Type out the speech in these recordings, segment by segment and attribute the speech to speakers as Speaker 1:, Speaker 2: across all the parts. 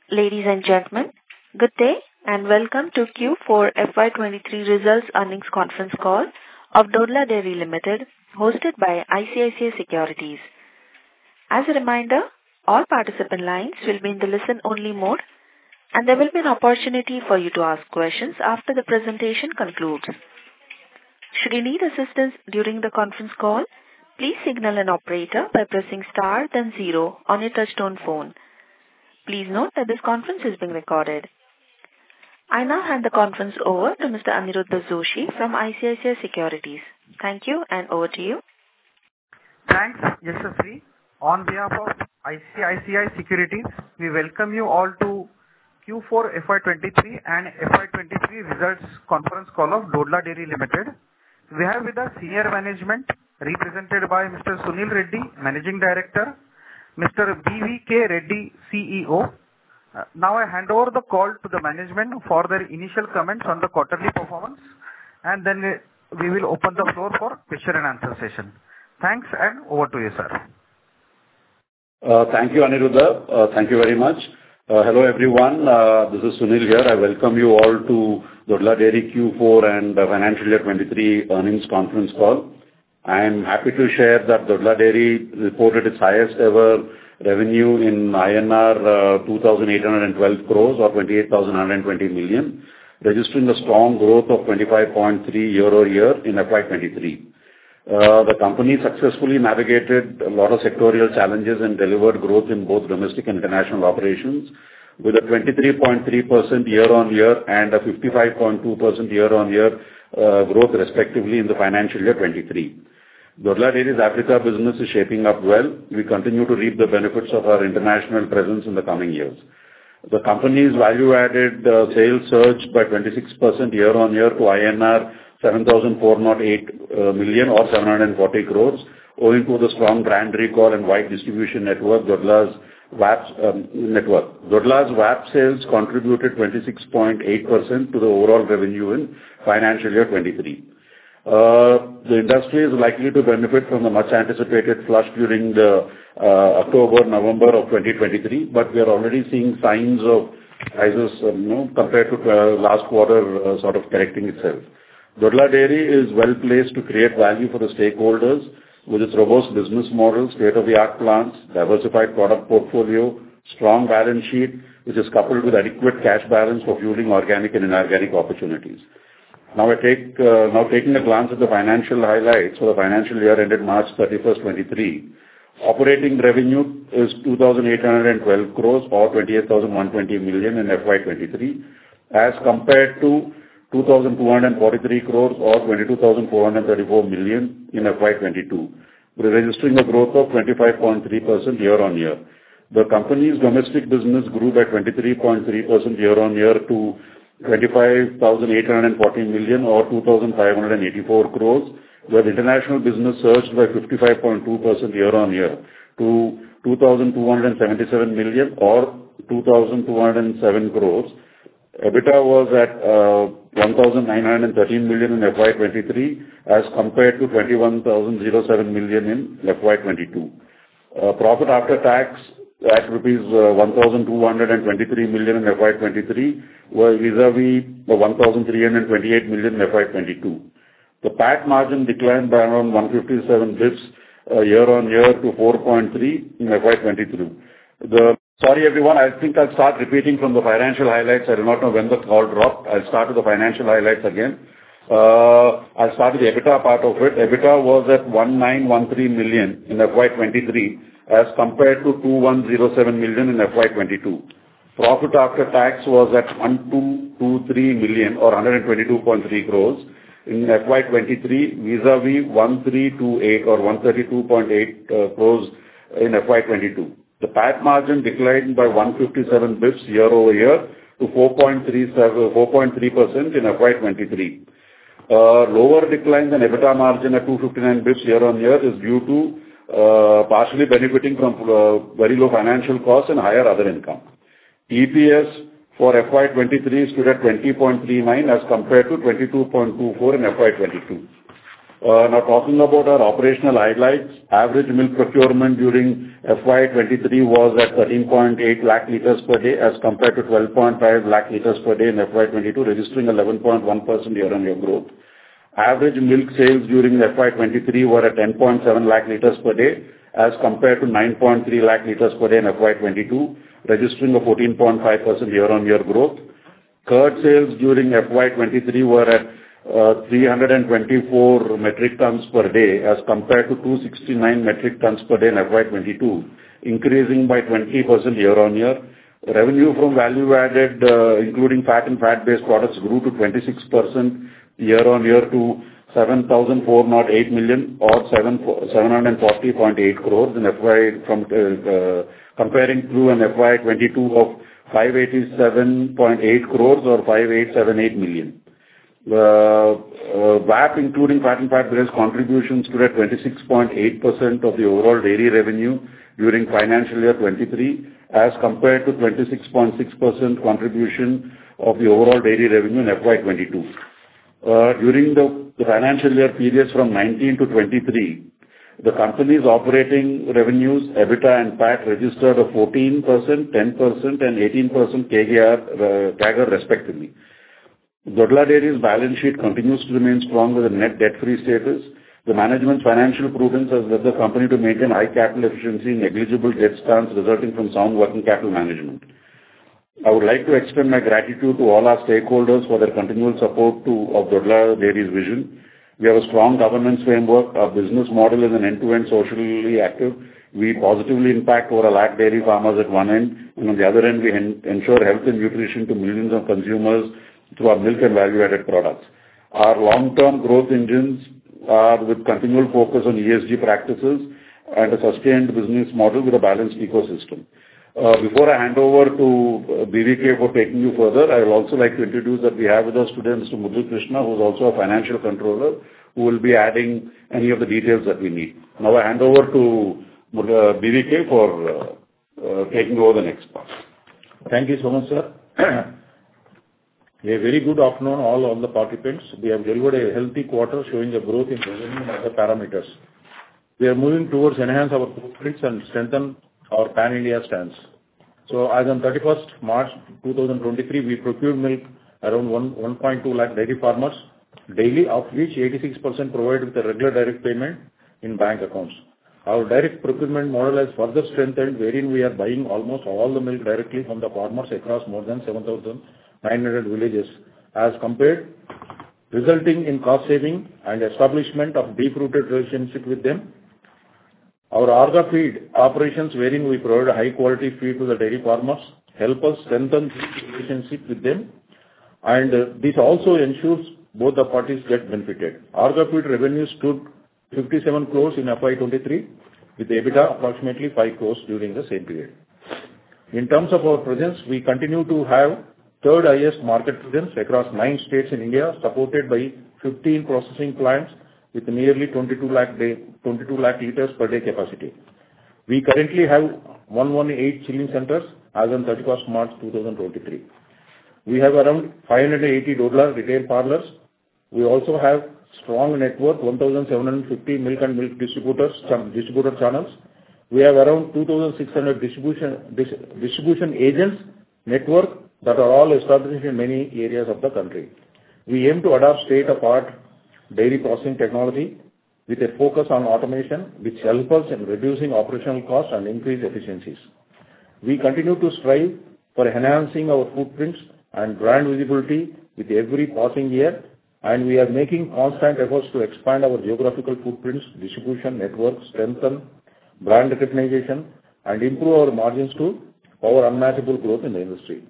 Speaker 1: Ladies and gentlemen, good day and welcome to Q4 FY23 Results Earnings Conference Call of Dodla Dairy Limited, hosted by ICICI Securities. As a reminder, all participant lines will be in the listen-only mode, and there will be an opportunity for you to ask questions after the presentation concludes. Should you need assistance during the conference call, please signal an operator by pressing star then 0 on your touchtone phone. Please note that this conference is being recorded. I now hand the conference over to Mr. Aniruddha Joshi from ICICI Securities. Thank you, and over to you.
Speaker 2: Thanks, Yashasvi. On behalf of ICICI Securities, we welcome you all to Q4 FY23 and FY23 Results Conference Call of Dodla Dairy Limited. We have with us senior management represented by Mr. Sunil Reddy, Managing Director, Mr. B.V.K. Reddy, CEO. Now I hand over the call to the management for their initial comments on the quarterly performance, and then we will open the floor for question and answer session. Thanks, and over to you, sir.
Speaker 3: Thank you, Aniruddha. Thank you very much. Hello, everyone. This is Sunil here. I welcome you all to Dodla Dairy Q4 and Financial Year 23 Earnings Conference Call. I am happy to share that Dodla Dairy reported its highest ever revenue in INR 2,812 crores or 28,120 million, registering a strong growth of 25.3 year-over-year in FY23. The company successfully navigated a lot of sectorial challenges and delivered growth in both domestic and international operations with a 23.3% year-on-year and a 55.2% year-on-year growth respectively in the financial year 23. Dodla Dairy's Africa business is shaping up well. We continue to reap the benefits of our international presence in the coming years. The company's value-added sales surged by 26% year-on-year to INR 7,408 million or 740 crores, owing to the strong brand recall and wide distribution network, Dodla's VAP network. Dodla's VAP sales contributed 26.8% to the overall revenue in financial year 23. The industry is likely to benefit from the much anticipated flush during the October-November of 2023, but we are already seeing signs of prices, compared to last quarter, sort of correcting itself. Dodla Dairy is well placed to create value for the stakeholders with its robust business model, state-of-the-art plants, diversified product portfolio, strong balance sheet, which is coupled with adequate cash balance for fueling organic and inorganic opportunities. Now taking a glance at the financial highlights for the financial year ended March 31st, 23. Operating revenue is 2,812 crores or 28,120 million in FY23 as compared to 2,243 crores or 22,434 million in FY22, registering a growth of 25.3% year-on-year. The company's domestic business grew by 23.3% year-on-year to 25,840 million or 2,584 crores, where the international business surged by 55.2% year-on-year to 2,277 million or 2,207 crores. EBITDA was at 1,913 million in FY23 as compared to 21,007 million in FY22. Profit after tax at rupees 1,223 million in FY23 were vis-a-vis 1,328 million in FY22. The PAT margin declined by around 157 bits year-on-year to 4.3 in FY22. Sorry everyone, I think I'll start repeating from the financial highlights. I do not know when the call dropped. I'll start with the financial highlights again. I'll start with the EBITDA part of it. EBITDA was at 1,913 million in FY23 as compared to 2,107 million in FY22. Profit after tax was at 1,223 million or 122.3 crores in FY23 vis-a-vis 1,328 or 132.8 crores in FY22. The PAT margin declined by 157 bits year-over-year to 4.3% in FY23. Lower decline than EBITDA margin at 259 bits year-on-year is due to partially benefiting from very low financial costs and higher other income. EPS for FY23 stood at 20.39 as compared to 22.24 in FY22. Now talking about our operational highlights, average milk procurement during FY 23 was at 13.8 lakh liters per day, as compared to 12.5 lakh liters per day in FY 22, registering 11.1% year-on-year growth. Average milk sales during FY 23 were at 10.7 lakh liters per day, as compared to 9.3 lakh liters per day in FY 22, registering a 14.5% year-on-year growth. Curd sales during FY 23 were at 324 metric tons per day, as compared to 269 metric tons per day in FY 22, increasing by 20% year-on-year. Revenue from value-added, including fat and fat-based products, grew to 26% year-on-year to 7,408 million or 740.8 crores in FY from comparing to an FY 22 of 587.8 crores or 5,878 million. VAP, including fat and fat-based contributions, stood at 26.8% of the overall dairy revenue during financial year 23, as compared to 26.6% contribution of the overall dairy revenue in FY 22. During the financial year periods from 19 to 23, the company's operating revenues, EBITDA and PAT, registered a 14%, 10% and 18% CAGR respectively. Dodla Dairy's balance sheet continues to remain strong with a net debt-free status. The management's financial prudence has led the company to maintain high capital efficiency, negligible debt stance resulting from sound working capital management. I would like to extend my gratitude to all our stakeholders for their continual support of Dodla Dairy's vision. We have a strong governance framework. Our business model is an end-to-end socially active. We positively impact over 1 lakh dairy farmers at one end, and on the other end, we ensure health and nutrition to millions of consumers through our milk and value-added products. Our long-term growth engines are with continual focus on ESG practices and a sustained business model with a balanced ecosystem. Before I hand over to BVK for taking you further, I will also like to introduce that we have with us today Mr. Murali Krishna, who is also a financial controller, who will be adding any of the details that we need. Now I hand over to BVK for taking over the next part.
Speaker 4: Thank you so much, sir. A very good afternoon all the participants. We have delivered a healthy quarter showing a growth in revenue and other parameters. We are moving towards enhance our footprints and strengthen our pan-India stance. So as on 31st March 2023, we procured milk around 1.2 lakh dairy farmers daily, of which 86% provided with a regular direct payment in bank accounts. Our direct procurement model has further strengthened, wherein we are buying almost all the milk directly from the farmers across more than 7,900 villages, as compared, resulting in cost saving and establishment of deep-rooted relationship with them. Our Arga feed operations, wherein we provide a high-quality feed to the dairy farmers, help us strengthen this relationship with them, and this also ensures both the parties get benefited. Arga feed revenue stood 57 crores in FY 23, with EBITDA approximately 5 crores during the same period. In terms of our presence, we continue to have third highest market presence across 9 states in India, supported by 15 processing plants with nearly 22 lakh liters per day capacity. We currently have 118 chilling centers as on 31st March 2023. We have around 580 Dodla retail parlors. We also have strong network, 1,750 milk and milk distributor channels. We have around 2,600 distribution agents network that are all established in many areas of the country. We aim to adopt state-of-the-art dairy processing technology with a focus on automation, which helps us in reducing operational costs and increase efficiencies. We continue to strive for enhancing our footprints and brand visibility with every passing year, and we are making constant efforts to expand our geographical footprints, distribution network, strengthen brand recognition, and improve our margins to power unmatchable growth in the industry.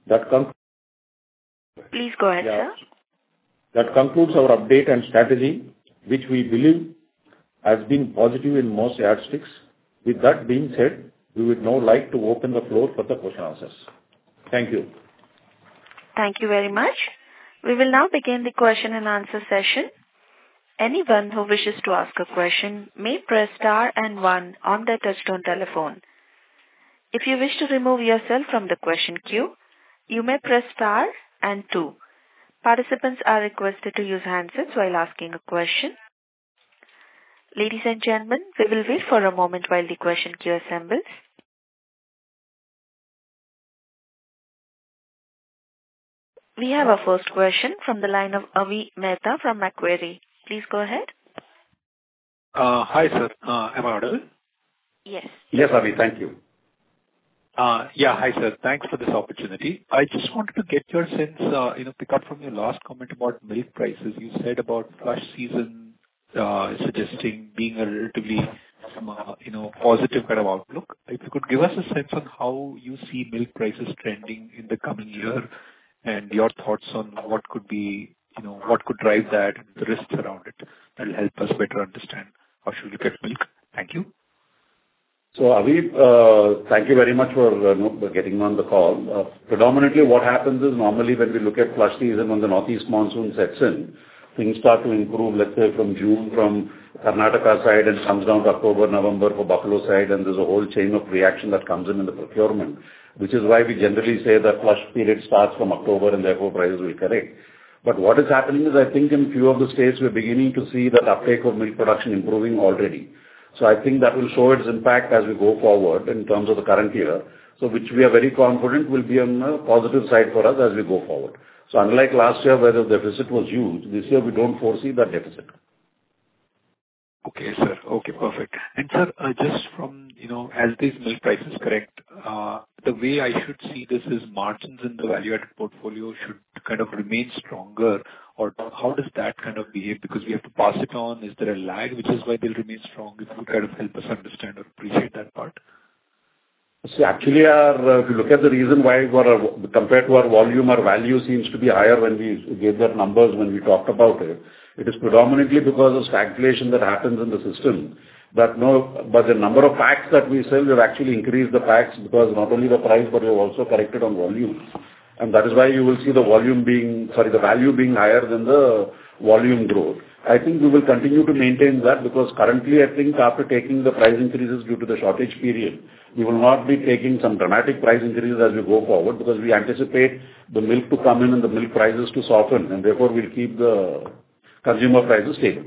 Speaker 1: Please go ahead, sir.
Speaker 4: That concludes our update and strategy, which we believe has been positive in most yardsticks. With that being said, we would now like to open the floor for the question answers. Thank you.
Speaker 1: Thank you very much. We will now begin the question and answer session. Anyone who wishes to ask a question may press star and 1 on their touchtone telephone. If you wish to remove yourself from the question queue, you may press star and 2. Participants are requested to use handsets while asking a question. Ladies and gentlemen, we will wait for a moment while the question queue assembles. We have our first question from the line of Avi Mehta from Macquarie. Please go ahead.
Speaker 5: Hi, sir. Am I audible?
Speaker 1: Yes.
Speaker 3: Yes, Avi, thank you.
Speaker 5: Yeah, hi, sir. Thanks for this opportunity. I just wanted to get your sense, pick up from your last comment about milk prices. You said about flush season suggesting being a relatively, positive kind of outlook. If you could give us a sense on how you see milk prices trending in the coming year and your thoughts on what could be, what could drive that and the risks around it. That'll help us better understand how should we look at milk. Thank you.
Speaker 3: So, Avi, thank you very much for getting on the call. Predominantly, what happens is normally when we look at flush season, when the northeast monsoon sets in, things start to improve, let's say from June from Karnataka side and comes down to October, November for Buffalo side, and there's a whole chain of reaction that comes in the procurement, which is why we generally say that flush period starts from October and therefore prices will correct. But what is happening is I think in few of the states we're beginning to see that uptake of milk production improving already. So I think that will show its impact as we go forward in terms of the current year, so which we are very confident will be on the positive side for us as we go forward. So unlike last year where the deficit was huge, this year we don't foresee that deficit.
Speaker 5: Okay, sir. Okay, perfect. And sir, just from, as these milk prices correct, the way I should see this is margins in the value-added portfolio should kind of remain stronger, or how does that kind of behave? Because we have to pass it on. Is there a lag, which is why they'll remain strong? If you could kind of help us understand or appreciate that part.
Speaker 3: So actually, if you look at the reason why compared to our volume, our value seems to be higher when we gave that numbers when we talked about it. It is predominantly because of stagflation that happens in the system. But the number of packs that we sell, we've actually increased the packs because not only the price, but we've also corrected on volume. And that is why you will see the value being higher than the volume growth. I think we will continue to maintain that because currently I think after taking the price increases due to the shortage period, we will not be taking some dramatic price increases as we go forward because we anticipate the milk to come in and the milk prices to soften, and therefore we'll keep the consumer prices stable.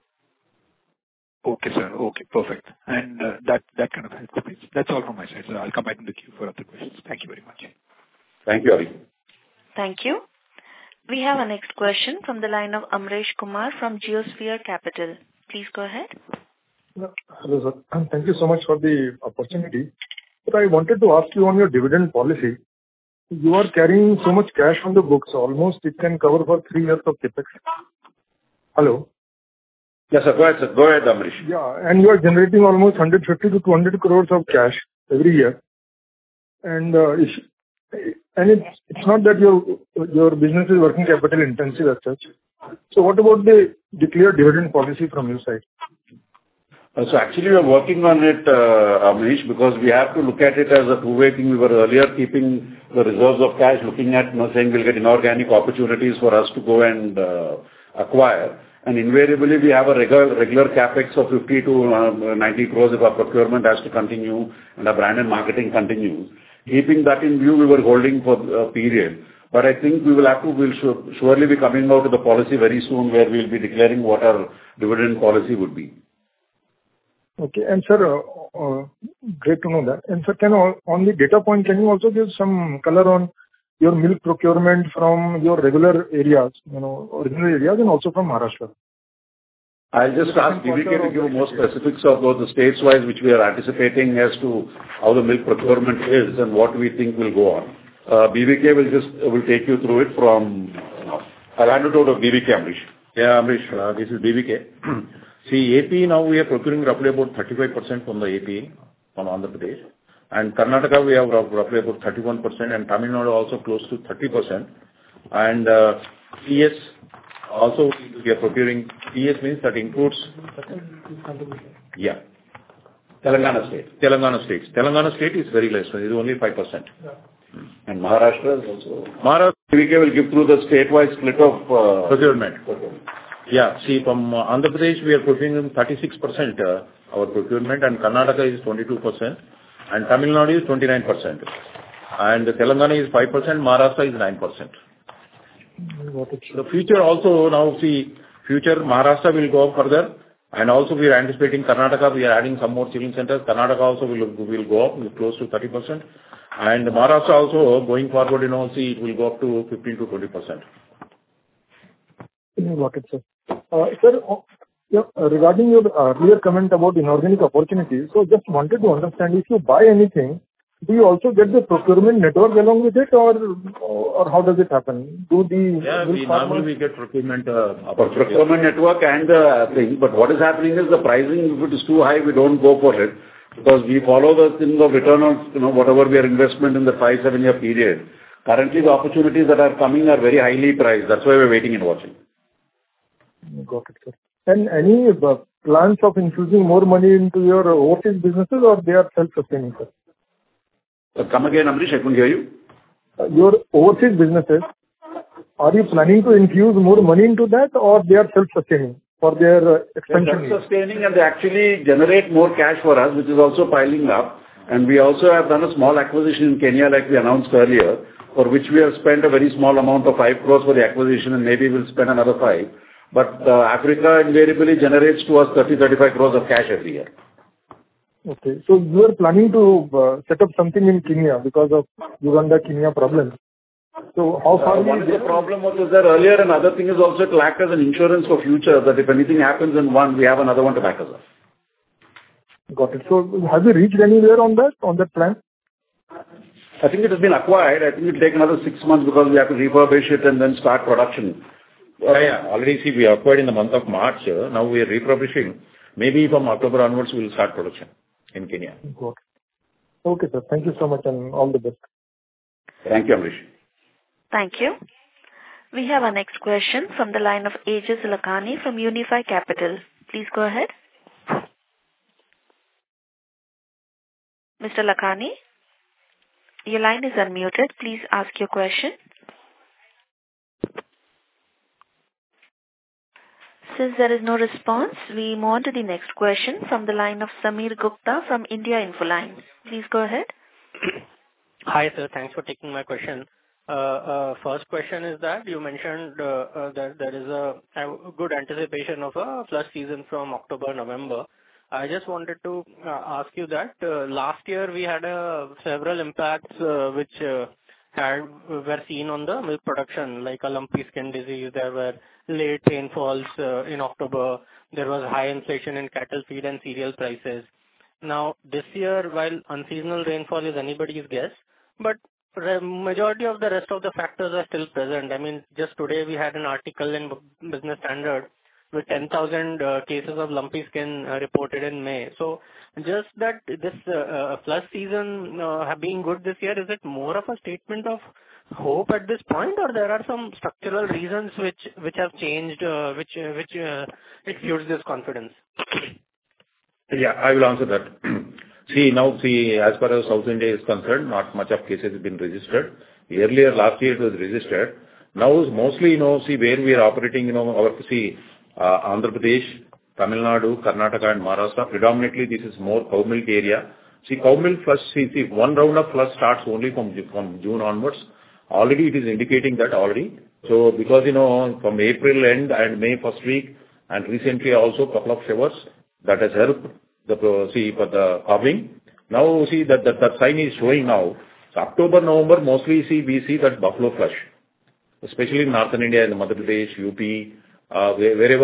Speaker 5: Okay, sir. Okay, perfect. And that kind of helps. That's all from my side, sir. I'll come back in the queue for other questions. Thank you very much.
Speaker 3: Thank you, Avi.
Speaker 1: Thank you. We have our next question from the line of Amresh Kumar from Geosphere Capital. Please go ahead.
Speaker 6: Hello, sir. Thank you so much for the opportunity. But I wanted to ask you on your dividend policy. You are carrying so much cash on the books, almost it can cover for 3 years of capex. Hello?
Speaker 3: Yes, sir. Go ahead, sir. Go ahead, Amresh.
Speaker 6: Yeah, and you are generating almost 150 to 200 crores of cash every year. And it's not that your business is working capital intensive as such. So what about the declared dividend policy from your side?
Speaker 3: So actually we are working on it, Amresh, because we have to look at it as a two-way thing. We were earlier keeping the reserves of cash, looking at, saying we'll get inorganic opportunities for us to go and acquire. And invariably we have a regular capex of 50 to 90 crores if our procurement has to continue and our brand and marketing continues. Keeping that in view, we were holding for a period. But I think we'll surely be coming out with a policy very soon where we'll be declaring what our dividend policy would be.
Speaker 6: Okay. And sir, great to know that. And sir, on the data point, can you also give some color on your milk procurement from your regular areas, original areas and also from Maharashtra?
Speaker 3: I'll just ask BVK to give more specifics about the states-wise which we are anticipating as to how the milk procurement is and what we think will go on. BVK will take you through it from, I'll hand it over to BVK, Amresh.
Speaker 4: Yeah, Amresh, this is BVK. See, AP now we are procuring roughly about 35% from the AP, from Andhra Pradesh. And Karnataka we have roughly about 31% and Tamil Nadu also close to 30%. And PS also we are procuring, PS means that includes, yeah,
Speaker 3: Telangana state.
Speaker 4: Telangana state is very less, it is only 5%.
Speaker 3: Yeah. And Maharashtra is also, Maharashtra, BVK will give through the state-wise split of
Speaker 4: procurement. Yeah, see from Andhra Pradesh we are procuring 36% our procurement and Karnataka is 22% and Tamil Nadu is 29%. And Telangana is 5%, Maharashtra is 9%. The future also now see, future Maharashtra will go further And also we are anticipating Karnataka, we are adding some more chilling centers. Karnataka also will go up close to 30%. And Maharashtra also going forward, see, it will go up to 15 to 20%.
Speaker 6: Got it, sir. Sir, regarding your earlier comment about inorganic opportunities, so just wanted to understand, if you buy anything, do you also get the procurement network along with it, or how does it happen?
Speaker 4: Normally we get procurement
Speaker 3: procurement network and the thing, but what is happening is the pricing, if it is too high, we don't go for it, because we follow the thing of return on, whatever we are investment in the 5-7 year period. Currently, the opportunities that are coming are very highly priced. That's why we're waiting and watching.
Speaker 6: Got it, sir. And any plans of infusing more money into your overseas businesses, or they are self-sustaining, sir?
Speaker 3: Come again, Amrish, I couldn't hear you.
Speaker 6: Your overseas businesses, are you planning to infuse more money into that, or they are self-sustaining for their expansion?
Speaker 3: They're self-sustaining, and they actually generate more cash for us, which is also piling up. And we also have done a small acquisition in Kenya, like we announced earlier, for which we have spent a very small amount of 5 crores for the acquisition, and maybe we'll spend another 5. But Africa invariably generates to us 30-35 crores of cash every year.
Speaker 6: Okay. So you are planning to set up something in Kenya because of Uganda-Kenya problem. So how far
Speaker 3: one is the problem was there earlier, and other thing is also to act as an insurance for future, that if anything happens in one, we have another one to back us up.
Speaker 6: Got it. So have you reached anywhere on that plan?
Speaker 3: I think it has been acquired. I think it will take another 6 months because we have to refurbish it and then start production.
Speaker 4: Already we acquired in the month of March. Now we are refurbishing. Maybe from October onwards we will start production in Kenya.
Speaker 6: Got it. Okay, sir. Thank you so much and all the best.
Speaker 3: Thank you, Amrish.
Speaker 1: Thank you. We have our next question from the line of Aegis Lakhani from Unifi Capital. Please go ahead. Mr. Lakhani, your line is unmuted. Please ask your question. Since there is no response, we move on to the next question from the line of Sameer Gupta from India Infoline. Please go ahead.
Speaker 7: Hi, sir. Thanks for taking my question. First question is that you mentioned that there is a good anticipation of a flush season from October, November. I just wanted to ask you that last year we had several impacts which were seen on the milk production, like a lumpy skin disease. There were late rainfalls in October. There was high inflation in cattle feed and cereal prices. Now, this year, while unseasonal rainfall is anybody's guess, but majority of the rest of the factors are still present. I mean, just today we had an article in Business Standard with 10,000 cases of lumpy skin reported in May. So just that this flush season being good this year, is it more of a statement of hope at this point, or there are some structural reasons which have changed, which fuels this confidence?
Speaker 4: Yeah, I will answer that. As far as South India is concerned, not much of cases have been registered. Earlier, last year it was registered. Now, mostly, where we are operating, Andhra Pradesh, Tamil Nadu, Karnataka and Maharashtra, predominantly this is more cow milk area. Cow milk flush, one round of flush starts only from June onwards. Already it is indicating that already. So, because, from April end and May first week, and recently also couple of showers, that has helped for the calving. Now, that sign is showing now. So, October, November, mostly we see that buffalo flush, especially in Northern India, in Madhya Pradesh, UP, wherever,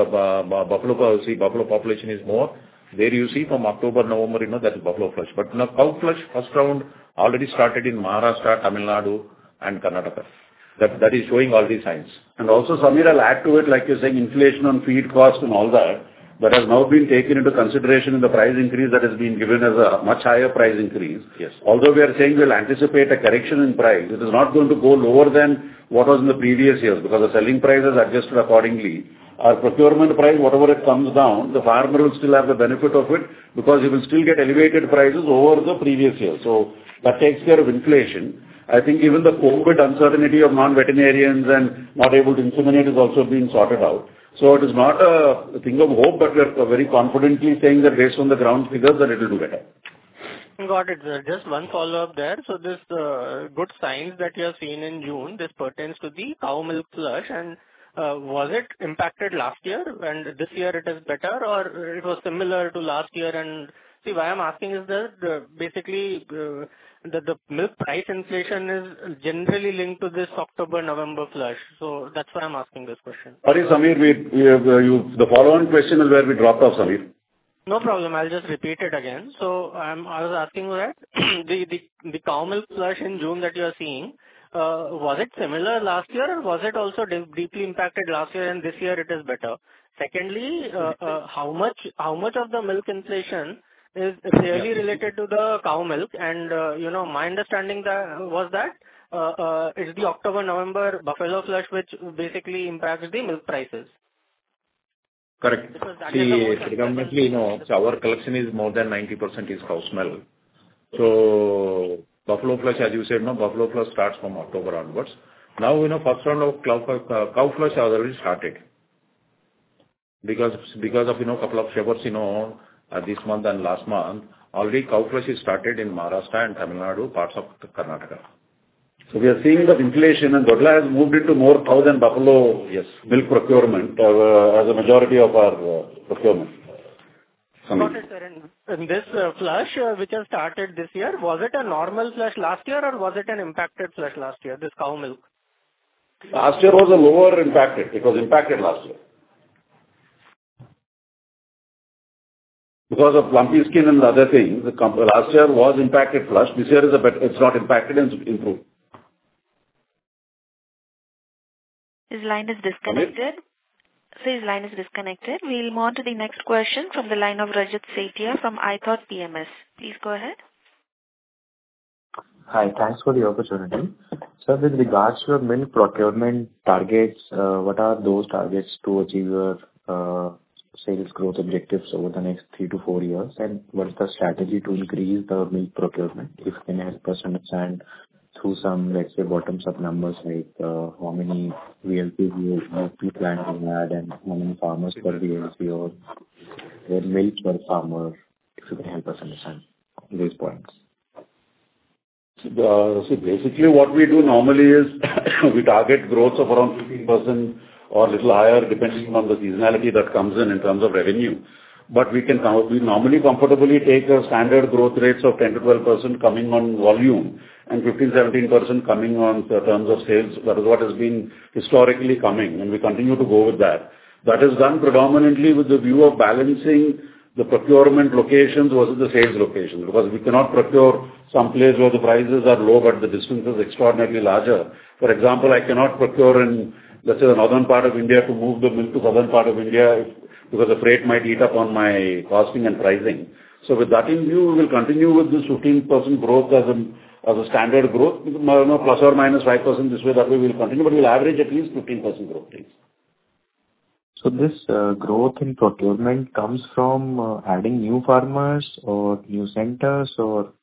Speaker 4: buffalo population is more, there you see from October, November, that is buffalo flush. But now cow flush, first round already started in Maharashtra, Tamil Nadu and Karnataka. That is showing all these signs.
Speaker 3: And also, Sameer, I'll add to it, like you're saying, inflation on feed cost and all that has now been taken into consideration in the price increase that has been given as a much higher price increase.
Speaker 4: Yes.
Speaker 3: Although we are saying we'll anticipate a correction in price, it is not going to go lower than what was in the previous years, because the selling price is adjusted accordingly. Our procurement price, whatever it comes down, the farmer will still have the benefit of it, because he will still get elevated prices over the previous year. So that takes care of inflation. I think even the COVID uncertainty of non-veterinarians and not able to inseminate is also being sorted out. So it is not a thing of hope, but we are very confidently saying that based on the ground figures that it will do better.
Speaker 7: Got it, sir. Just one follow-up there. So this good signs that you have seen in June, this pertains to the cow milk flush, and Was it impacted last year and this year it is better, or it was similar to last year? And see, why I'm asking is that basically the milk price inflation is generally linked to this October-November flush. So that's why I'm asking this question.
Speaker 3: Sorry, Samir, the follow-on question is where we dropped off, Samir.
Speaker 7: No problem. I'll just repeat it again. So I was asking that the cow milk flush in June that you are seeing, was it similar last year, or was it also deeply impacted last year and this year it is better? Secondly, how much of the milk inflation is really related to the cow milk? And my understanding was that it's the October-November buffalo flush which basically impacts the milk prices.
Speaker 4: Correct. See, predominantly, our collection is more than 90% is cow's milk. So buffalo flush, as you said, buffalo flush starts from October onwards. Now, first round of cow flush has already started. Because of, couple of showers, this month and last month, already cow flush is started in Maharashtra and Tamil Nadu, parts of Karnataka.
Speaker 3: So we are seeing that inflation, and Dodla has moved into more cow than buffalo milk procurement as a majority of our procurement.
Speaker 7: Got it, sir. And this flush which has started this year, was it a normal flush last year or was it an impacted flush last year, this cow milk?
Speaker 3: Last year was a lower impacted. It was impacted last year. Because of lumpy skin and other things, last year was impacted flush. This year it's not impacted and it's improved.
Speaker 1: His line is disconnected. So his line is disconnected. We'll move on to the next question from the line of Rajat Sethia from iThought PMS. Please go ahead.
Speaker 8: Hi, thanks for the opportunity. Sir, with regards to your milk procurement targets, what are those targets to achieve your sales growth objectives over the next 3 to 4 years? And what is the strategy to increase the milk procurement? If you can help us understand through some, let's say, bottoms-up numbers like how many VLPs you plan to add and how many farmers per VLP or their milk per farmer, if you can help us understand these points.
Speaker 3: So basically what we do normally is we target growth of around 15% or a little higher depending on the seasonality that comes in terms of revenue. But we normally comfortably take a standard growth rates of 10 to 12% coming on volume and 15-17% coming on terms of sales. That is what has been historically coming, and we continue to go with that. That is done predominantly with the view of balancing the procurement locations versus the sales locations, because we cannot procure some place where the prices are low but the distance is extraordinarily larger. For example, I cannot procure in, let's say, the northern part of India to move the milk to southern part of India because the freight might eat up on my costing and pricing. So with that in view, we will continue with this 15% growth as a standard growth, plus or minus 5% this way, that way we will continue, but we will average at least 15% growth, please.
Speaker 8: So this growth in procurement comes from adding new farmers or new centers or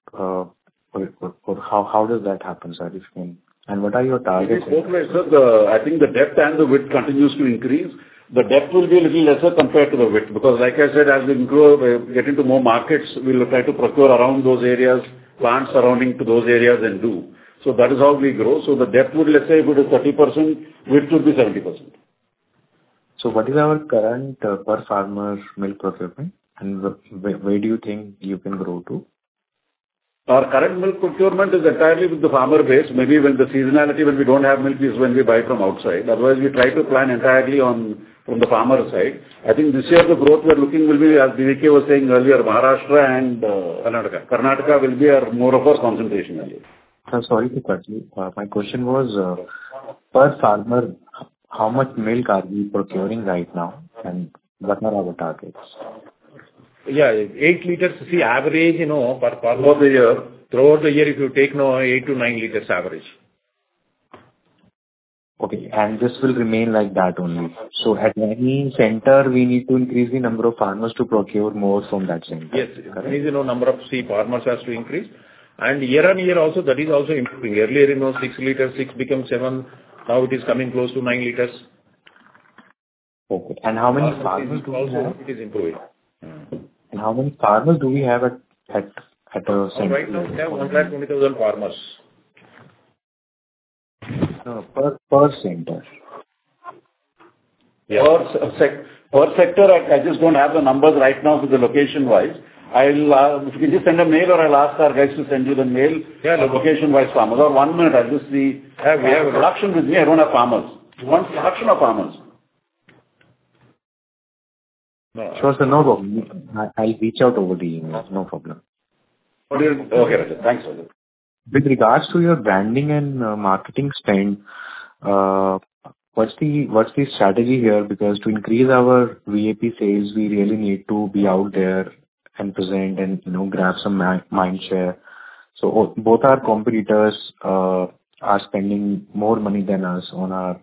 Speaker 8: how does that happen, sir? And what are your targets?
Speaker 3: I think the depth and the width continues to increase. The depth will be a little lesser compared to the width, because like I said, as we get into more markets, we will try to procure around those areas, plants surrounding to those areas and do. So that is how we grow. So the depth would, let's say, if it is 30%, width would be 70%.
Speaker 8: So what is our current per farmer milk procurement, and where do you think you can grow to?
Speaker 3: Our current milk procurement is entirely with the farmer base. Maybe when the seasonality, when we don't have milk, is when we buy from outside. Otherwise, we try to plan entirely from the farmer side. I think this year the growth we are looking will be, as DVK was saying earlier, Maharashtra and Karnataka will be more of our concentration area.
Speaker 8: I'm sorry to cut you. My question was, per farmer, how much milk are we procuring right now, and what are our targets?
Speaker 4: Yeah, 8 liters, see, average, per throughout the year. Throughout the year, if you take 8 to 9 liters average.
Speaker 8: Okay, and this will remain like that only. So at any center, we need to increase the number of farmers to procure more from that center.
Speaker 4: Yes, number of farmers has to increase. And year on year also, that is also improving. Earlier, 6 liters, 6 becomes 7. Now it is coming close to 9 liters.
Speaker 8: Okay, and how many farmers do we have?
Speaker 4: It is improving.
Speaker 8: And how many farmers do we have at a center?
Speaker 4: Right now, we have 120,000 farmers.
Speaker 8: No, per center.
Speaker 4: Yeah.
Speaker 3: Per sector, I just don't have the numbers right now with the location-wise. If you can just send a mail, or I'll ask our guys to send you the mail.
Speaker 4: Yeah,
Speaker 3: location-wise farmers. Or 1 minute, I'll just see.
Speaker 4: We have
Speaker 3: production with me. I don't have farmers. You want production or farmers?
Speaker 4: No.
Speaker 8: Sure, sir. No problem. I'll reach out over the email. No problem.
Speaker 3: Okay, Rajat. Thanks, Rajat.
Speaker 8: With regards to your branding and marketing spend, what's the strategy here? Because to increase our VAP sales, we really need to be out there and present and, grab some mind share. So both our competitors are spending more money than us on our,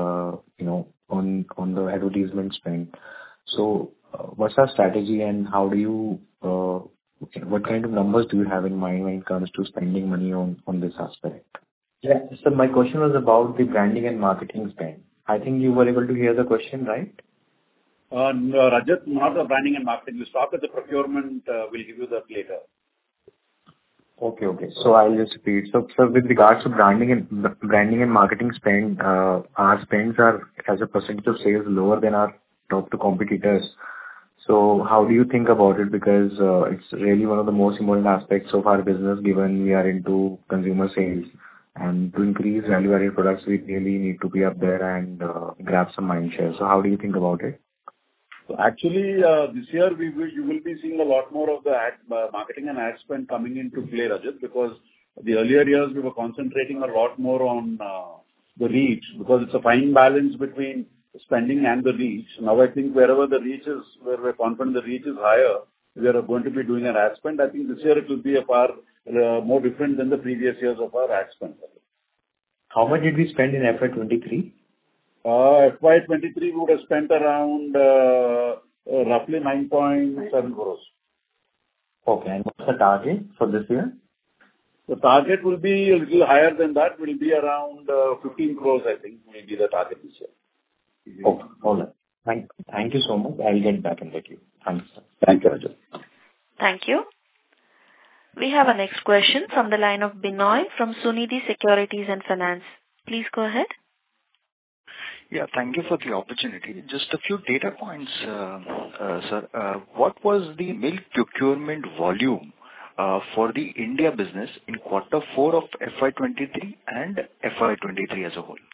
Speaker 8: on the advertisement spend. So what's our strategy, and how do you, what kind of numbers do you have in mind when it comes to spending money on this aspect? Yeah. So my question was about the branding and marketing spend. I think you were able to hear the question, right?
Speaker 3: No, Rajat, not the branding and marketing. We stop at the procurement. We'll give you that later.
Speaker 8: Okay. So I'll just repeat. So with regards to branding and marketing spend, our spends are, as a percentage of sales, lower than our top two competitors. So how do you think about it? Because it's really one of the most important aspects of our business, given we are into consumer sales. And to increase value-added products, we really need to be up there and grab some mind share. So how do you think about it?
Speaker 3: So actually, this year you will be seeing a lot more of the marketing and ad spend coming into play, Rajat, because the earlier years we were concentrating a lot more on the reach, because it's a fine balance between spending and the reach. Now I think wherever the reach is, where we're confident the reach is higher, we are going to be doing an ad spend. I think this year it will be a far more different than the previous years of our ad spend.
Speaker 8: How much did we spend in FY23?
Speaker 3: FY23 we would have spent around roughly 9.7 crores.
Speaker 8: Okay, and what's the target for this year?
Speaker 3: The target will be a little higher than that. Will be around 15 crores, I think, will be the target this year.
Speaker 8: Okay, all right. Thank you so much. I'll get back in the queue. Thanks, sir.
Speaker 3: Thank you, Rajat.
Speaker 1: Thank you. We have a next question from the line of Binoy from Sunidhi Securities and Finance. Please go ahead.
Speaker 9: Yeah, thank you for the opportunity. Just a few data points, sir. What was the milk procurement volume for the India business in quarter 4 of FY23 and FY23 as a whole?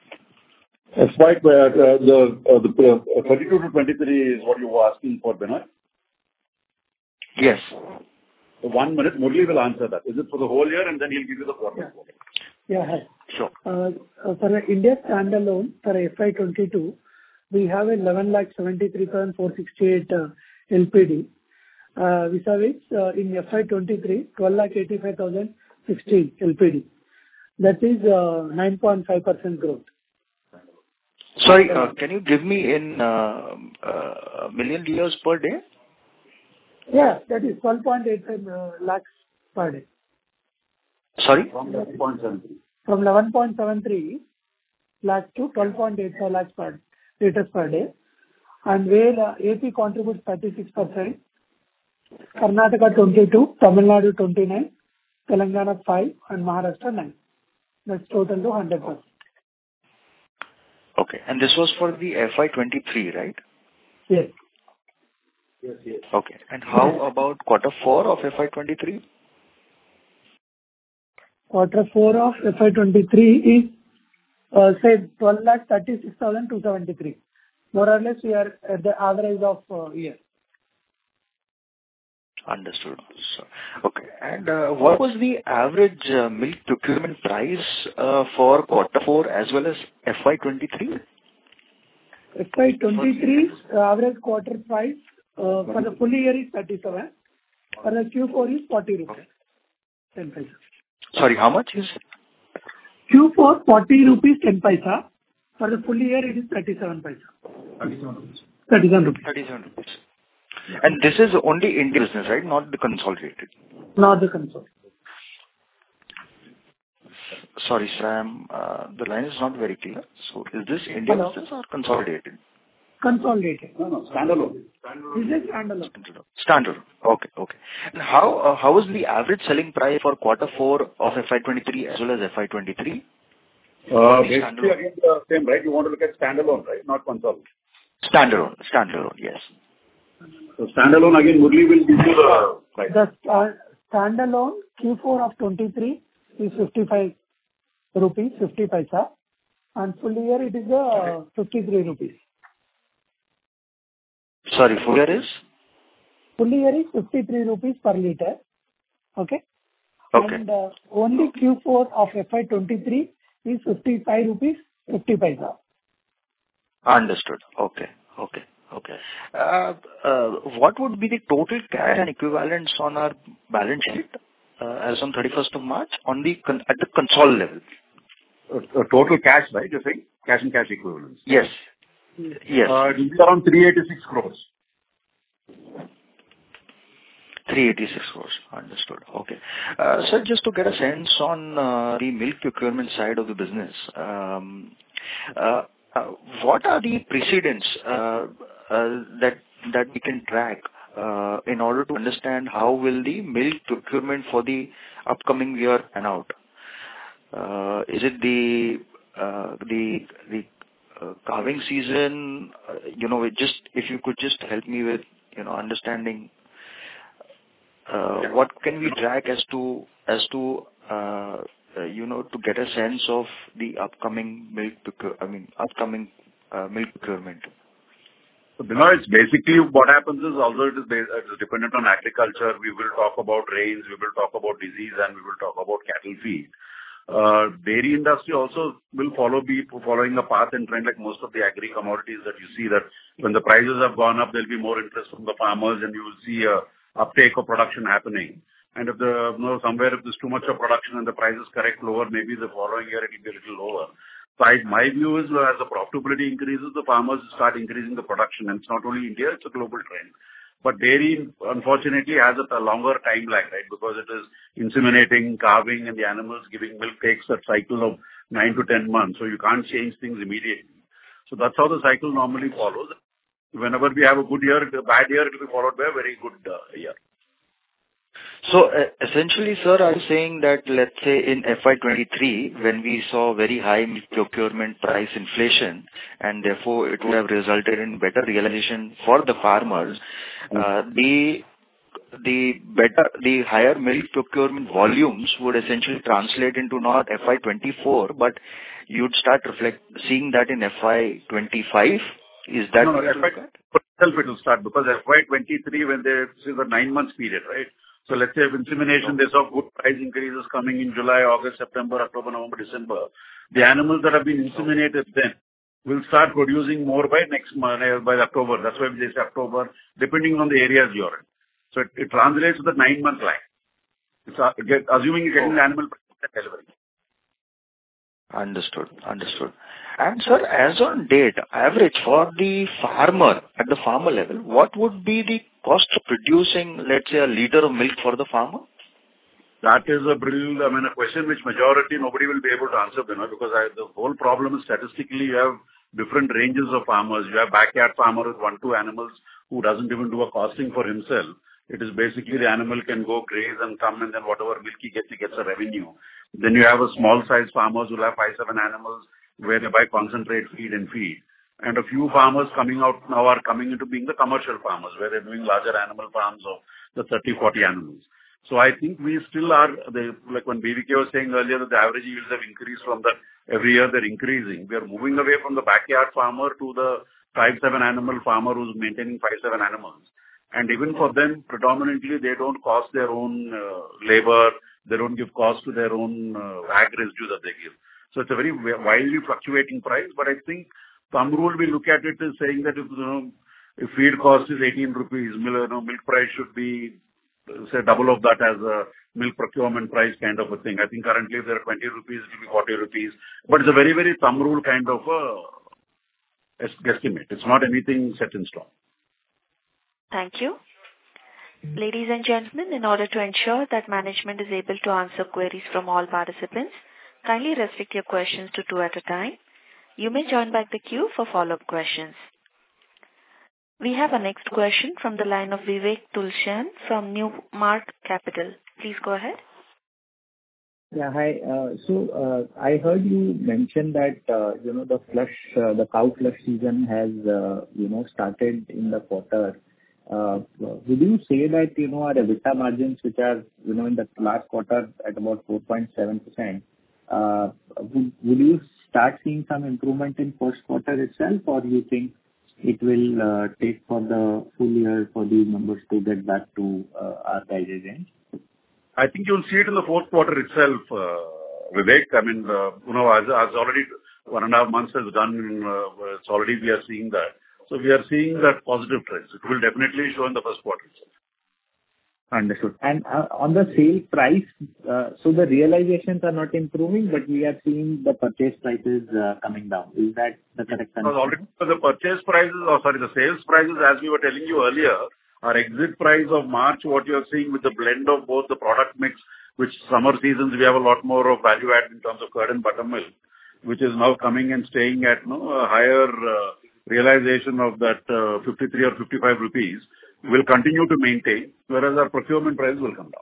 Speaker 3: The 32 to 23 is what you were asking for, Binoy?
Speaker 9: Yes.
Speaker 3: 1 minute, Murli will answer that. Is it for the whole year, and then he'll give you the quarter?
Speaker 10: Yeah, hi.
Speaker 9: Sure.
Speaker 10: For India standalone, for FY22, we have 11,73,468 LPD. Vis-a-vis in FY23, 12,85,016 LPD. That is 9.5% growth.
Speaker 9: Sorry, can you give me in million liters per day?
Speaker 10: Yeah, that is 12.85 lakhs per day.
Speaker 9: Sorry?
Speaker 3: From 11.73.
Speaker 10: From 11.73 lakhs to 12.85 lakhs per liters per day. And where AP contributes 36%, Karnataka 22, Tamil Nadu 29, Telangana 5, and Maharashtra 9. That's total to 100%.
Speaker 9: Okay, and this was for the FY23, right?
Speaker 10: Yes.
Speaker 3: Yes.
Speaker 9: Okay, and how about quarter 4 of FY23?
Speaker 10: Quarter 4 of FY23 is, say, 12,36,273. More or less, we are at the average of year.
Speaker 9: Understood. Okay, and what was the average milk procurement price for quarter 4 as well as FY23?
Speaker 10: FY23 average quarter price for the full year is 37. For the Q4 is 40 rupees. 10 paisa.
Speaker 9: Sorry, how much is?
Speaker 10: Q4 40 rupees 10 paisa. For the full year it is 37 paisa. 37 rupees.
Speaker 9: 37 rupees. And this is only India business, right? Not the consolidated.
Speaker 10: Not the consolidated.
Speaker 9: Sorry, Sam. The line is not very clear. So, is this India business or consolidated?
Speaker 10: Consolidated.
Speaker 3: No, standalone.
Speaker 10: This is standalone.
Speaker 9: Standalone. Okay. And how is the average selling price for quarter 4 of FY23 as well as FY23?
Speaker 3: Basically, again, the same, right? You want to look at standalone, right? Not consolidated.
Speaker 9: Standalone, yes.
Speaker 3: So standalone, again, Murali will give you the price.
Speaker 10: The standalone Q4 of 23 is 55 rupees, 50 paisa, and full year it is 53 rupees.
Speaker 9: Sorry, full year is?
Speaker 10: Full year is 53 rupees per liter. Okay?
Speaker 9: Okay.
Speaker 10: And only Q4 of FY23 is 55 rupees, 50 paisa.
Speaker 9: Understood. Okay. What would be the total cash and equivalents on our balance sheet as on 31st of March at the consolidated level?
Speaker 3: Total cash, right? You're saying cash and cash equivalents.
Speaker 9: Yes.
Speaker 3: It will be around 386 crores.
Speaker 9: 386 crores. Understood. Okay. Sir, just to get a sense on the milk procurement side of the business, what are the precedents that we can track in order to understand how will the milk procurement for the upcoming year pan out? Is it the calving season? If you could just help me with understanding what can we track as to get a sense of the upcoming milk procurement.
Speaker 3: So, it's basically what happens is, although it is dependent on agriculture, we will talk about rains, we will talk about disease, and we will talk about cattle feed. Dairy industry also will be following a path and trend like most of the agri commodities that you see, that when the prices have gone up, there'll be more interest from the farmers, and you will see a uptake of production happening. And if somewhere if there's too much of production and the prices correct lower, maybe the following year it will be a little lower. So my view is, as the profitability increases, the farmers start increasing the production. And it's not only India, it's a global trend. But dairy, unfortunately, has a longer time lag, right? Because it is inseminating, calving, and the animals giving milk takes a cycle of 9 to 10 months. So you can't change things immediately. So that's how the cycle normally follows. Whenever we have a good year, a bad year, it will be followed by a very good year.
Speaker 9: So essentially, sir, are you saying that, let's say in FY23, when we saw very high high price inflation, and therefore it would have resulted in better realization for the farmers, the higher milk procurement volumes would essentially translate into not FY24, but you'd start seeing that in FY25? Is that
Speaker 3: no, FY itself it will start, because FY23, when this is a 9 months period, right? So let's say if insemination, they saw good price increases coming in July, August, September, October, November, December. The animals that have been inseminated then will start producing more by next month, by October. That's why they say October, depending on the areas you're in. So it translates to the 9 month lag. It's assuming you're getting the animal delivery.
Speaker 9: Understood. And sir, as on date, average for the farmer, at the farmer level, what would be the cost of producing, let's say, a liter of milk for the farmer?
Speaker 3: That is a question which majority nobody will be able to answer, because the whole problem is statistically you have different ranges of farmers. You have backyard farmer with 1-2 animals who doesn't even do a costing for himself. It is basically the animal can go graze and come, and then whatever milk he gets a revenue. Then you have a small size farmers who have 5-7 animals where they buy concentrate feed and feed. And a few farmers coming out now are coming into being the commercial farmers, where they're doing larger animal farms of the 30-40 animals. So I think we still are, like when BVK was saying earlier that the average yields have increased from that every year they're increasing. We are moving away from the backyard farmer to the 5-7 animal farmer who's maintaining 5-7 animals. And even for them, predominantly, they don't cost their own labor. They don't give cost to their own ag residue that they give. So it's a very widely fluctuating price. But I think some rule we look at it is saying that if feed cost is 18 rupees, milk price should be, say, double of that as a milk procurement price kind of a thing. I think currently if there are 20 rupees, it will be 40 rupees. But it's a very, very thumb rule kind of a guesstimate. It's not anything set in stone.
Speaker 1: Thank you. Ladies and gentlemen, in order to ensure that management is able to answer queries from all participants, kindly restrict your questions to 2 at a time. You may join back the queue for follow-up questions. We have our next question from the line of Vivek Tulshan from Newmark Capital. Please go ahead.
Speaker 11: Yeah, hi. I heard you mention that, the cow flush season has, started in the quarter. Would you say that, our EBITDA margins, which are, in the last quarter at about 4.7%, would you start seeing some improvement in first quarter itself, or you think it will take for the full year for these numbers to get back to our guided range?
Speaker 3: I think you'll see it in the fourth quarter itself, Vivek. I mean, as already 1.5 months has done, it's already we are seeing that. So we are seeing that positive trends. It will definitely show in the first quarter itself.
Speaker 11: Understood. And on the sale price, so the realizations are not improving, but we are seeing the purchase prices coming down. Is that the correct understanding?
Speaker 3: The purchase prices, the sales prices, as we were telling you earlier, our exit price of March, what you are seeing with the blend of both the product mix, which summer seasons we have a lot more of value add in terms of curd and buttermilk, which is now coming and staying at a higher realization of that 53 or 55 rupees, will continue to maintain, whereas our procurement prices will come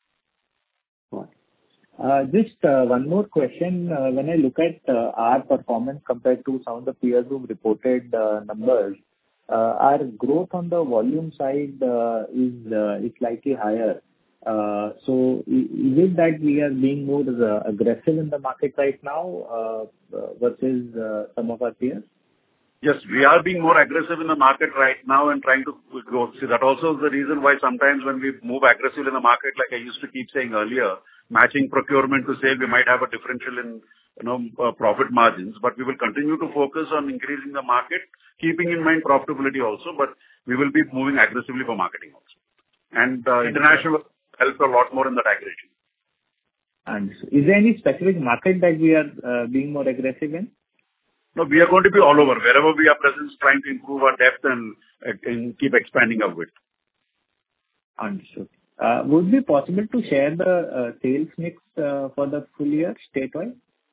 Speaker 11: down. Just one more question. When I look at our performance compared to some of the peers who reported numbers, our growth on the volume side is slightly higher. So is it that we are being more aggressive in the market right now versus some of our peers?
Speaker 3: Yes, we are being more aggressive in the market right now and trying to grow. See, that also is the reason why sometimes when we move aggressively in the market, like I used to keep saying earlier, matching procurement to sale, we might have a differential in profit margins, but we will continue to focus on increasing the market, keeping in mind profitability also, but we will be moving aggressively for marketing also. And international helps a lot more in that aggregation.
Speaker 11: And is there any specific market that we are being more aggressive in?
Speaker 3: No, we are going to be all over. Wherever we are present, trying to improve our depth and keep expanding our width.
Speaker 11: Understood. Would it be possible to share the sales mix for the full year statewide?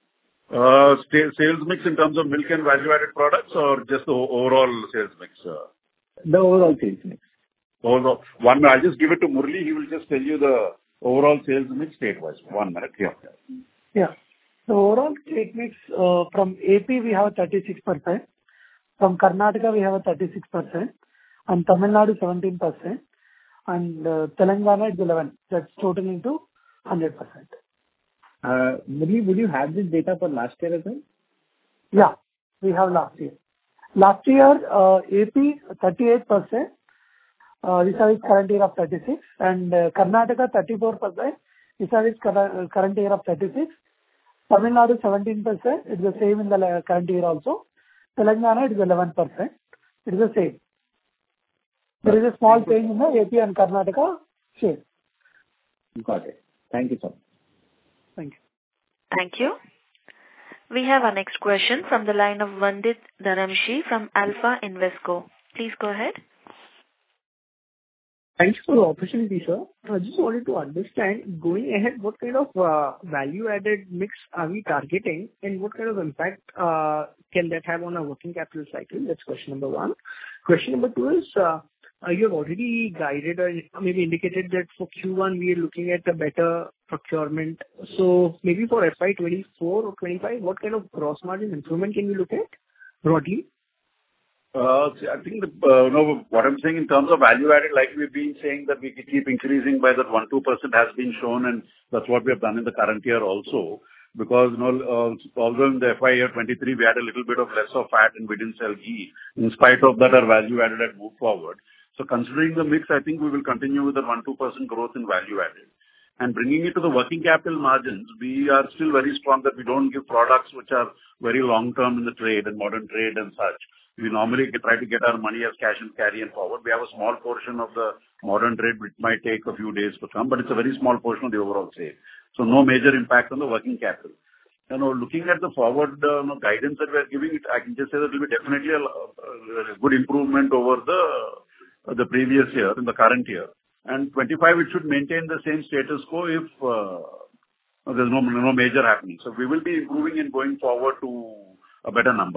Speaker 3: Sales mix in terms of milk and value-added products, or just the overall sales mix?
Speaker 11: The overall sales mix.
Speaker 3: Overall. I'll just give it to Murali. He will just tell you the overall sales mix state-wise. 1 minute.
Speaker 10: Yeah. The overall state mix from AP we have 36%, from Karnataka we have 36%, and Tamil Nadu 17%, and Telangana is 11%. That's totaling to 100%.
Speaker 11: Murali, would you have this data for last year as well?
Speaker 10: Yeah, we have last year. Last year, AP 38%, vis-a-vis current year of 36%, and Karnataka 34%, vis-a-vis current year of 36%. Tamil Nadu 17%, it's the same in the current year also. Telangana is 11%, it's the same. There is a small change in the AP and Karnataka share.
Speaker 11: Got it. Thank you, sir.
Speaker 10: Thank you.
Speaker 1: Thank you. We have our next question from the line of Vandit Dharamshi from Alpha Invesco. Please go ahead.
Speaker 12: Thanks for the opportunity, sir. I just wanted to understand, going ahead, what kind of value-added mix are we targeting, and what kind of impact can that have on our working capital cycle? That's question number one. Question number two is, you have already guided or maybe indicated that for Q1 we are looking at a better procurement. So maybe for FY 24 or 25, what kind of gross margin improvement can we look at broadly?
Speaker 3: I think what I'm saying in terms of value added, like we've been saying that we keep increasing by that 1-2% has been shown, and that's what we have done in the current year also. Because although in the FY year 23 we had a little bit of less of fat and we didn't sell ghee, in spite of that our value added had moved forward. So considering the mix, I think we will continue with the 1-2% growth in value added. And bringing it to the working capital margins, we are still very strong that we don't give products which are very long term in the trade and modern trade and such. We normally try to get our money as cash and carry and forward. We have a small portion of the modern trade which might take a few days to come, but it's a very small portion of the overall sale. So no major impact on the working capital. Looking at the forward guidance that we are giving, I can just say that it will be definitely a good improvement over the previous year, in the current year. And 25, it should maintain the same status quo if there's no major happening. So we will be improving and going forward to a better number.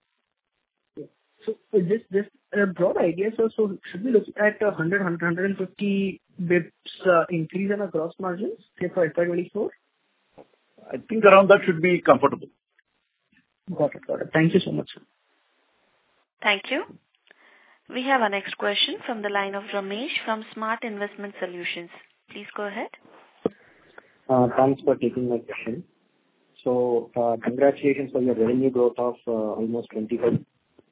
Speaker 12: So just a broad idea, so should we look at 150 bps increase in our gross margins, say for FY 24?
Speaker 3: I think around that should be comfortable.
Speaker 12: Got it. Got it. Thank you so much, sir.
Speaker 1: Thank you. We have our next question from the line of Ramesh from Smart Investment Solutions. Please go ahead.
Speaker 13: Thanks for taking my question. So, congratulations for your revenue growth of almost 25%.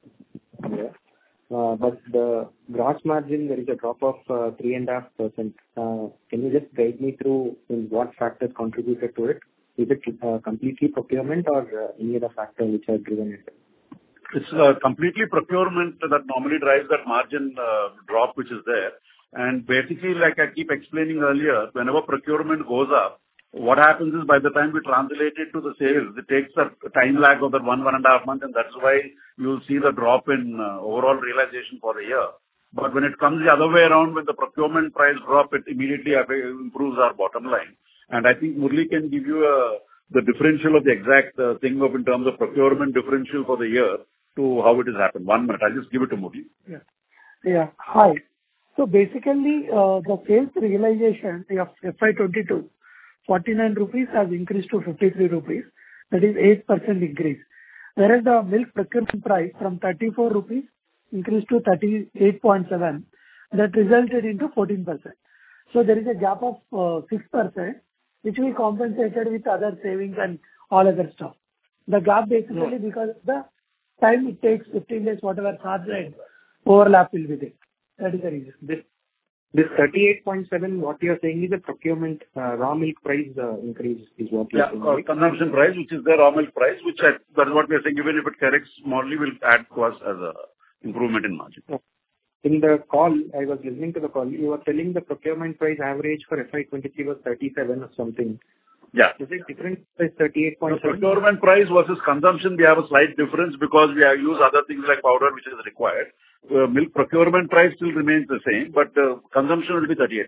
Speaker 13: But the gross margin, there is a drop of 3.5%. Can you just guide me through what factors contributed to it? Is it completely procurement or any other factor which has driven it?
Speaker 3: It's completely procurement that normally drives that margin drop which is there. And basically, like I keep explaining earlier, whenever procurement goes up, what happens is by the time we translate it to the sales, it takes a time lag of that 1.5 months, and that's why you'll see the drop in overall realization for the year. But when it comes the other way around, when the procurement price drop, it immediately improves our bottom line. And I think Murali can give you the differential of the exact thing of in terms of procurement differential for the year to how it has happened. 1 minute. I'll just give it to Murali.
Speaker 10: Yeah. Hi. So basically, the sales realization of FY22, 49 rupees has increased to 53 rupees. That is 8% increase. Whereas the milk procurement price from 34 rupees increased to 38.7. That resulted into 14%. So there is a gap of 6%, which we compensated with other savings and all other stuff. The gap basically because of the time it takes, 15 days, whatever charge rate overlap will be there. That is the reason.
Speaker 13: This 38.7, what you are saying is the procurement raw milk price increase is what you are saying, right?
Speaker 3: Consumption price, which is the raw milk price, that is what we are saying. Even if it corrects smallly, will add to us as a improvement in margin.
Speaker 13: In the call, I was listening to the call, you were telling the procurement price average for FY23 was 37 or something.
Speaker 3: Yeah.
Speaker 13: Is it different by 38.7?
Speaker 3: Procurement price versus consumption, we have a slight difference because we have used other things like powder, which is required. Milk procurement price still remains the same, but consumption will be 38.7.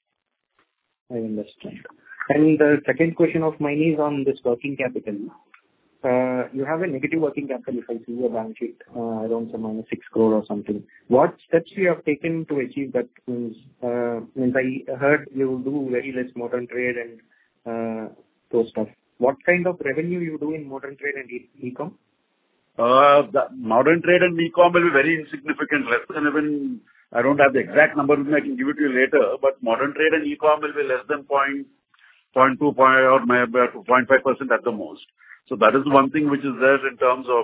Speaker 13: I understand. And the second question of mine is on this working capital. You have a negative working capital if I see your balance sheet, around some minus 6 crore or something. What steps you have taken to achieve that? Means I heard you do very less modern trade and those stuff. What kind of revenue you do in modern trade and e-com?
Speaker 3: The modern trade and e-com will be very insignificant, less than even, I don't have the exact number with me, I can give it to you later, but modern trade and e-com will be less than 0.2 or maybe 0.5% at the most. So that is one thing which is there in terms of,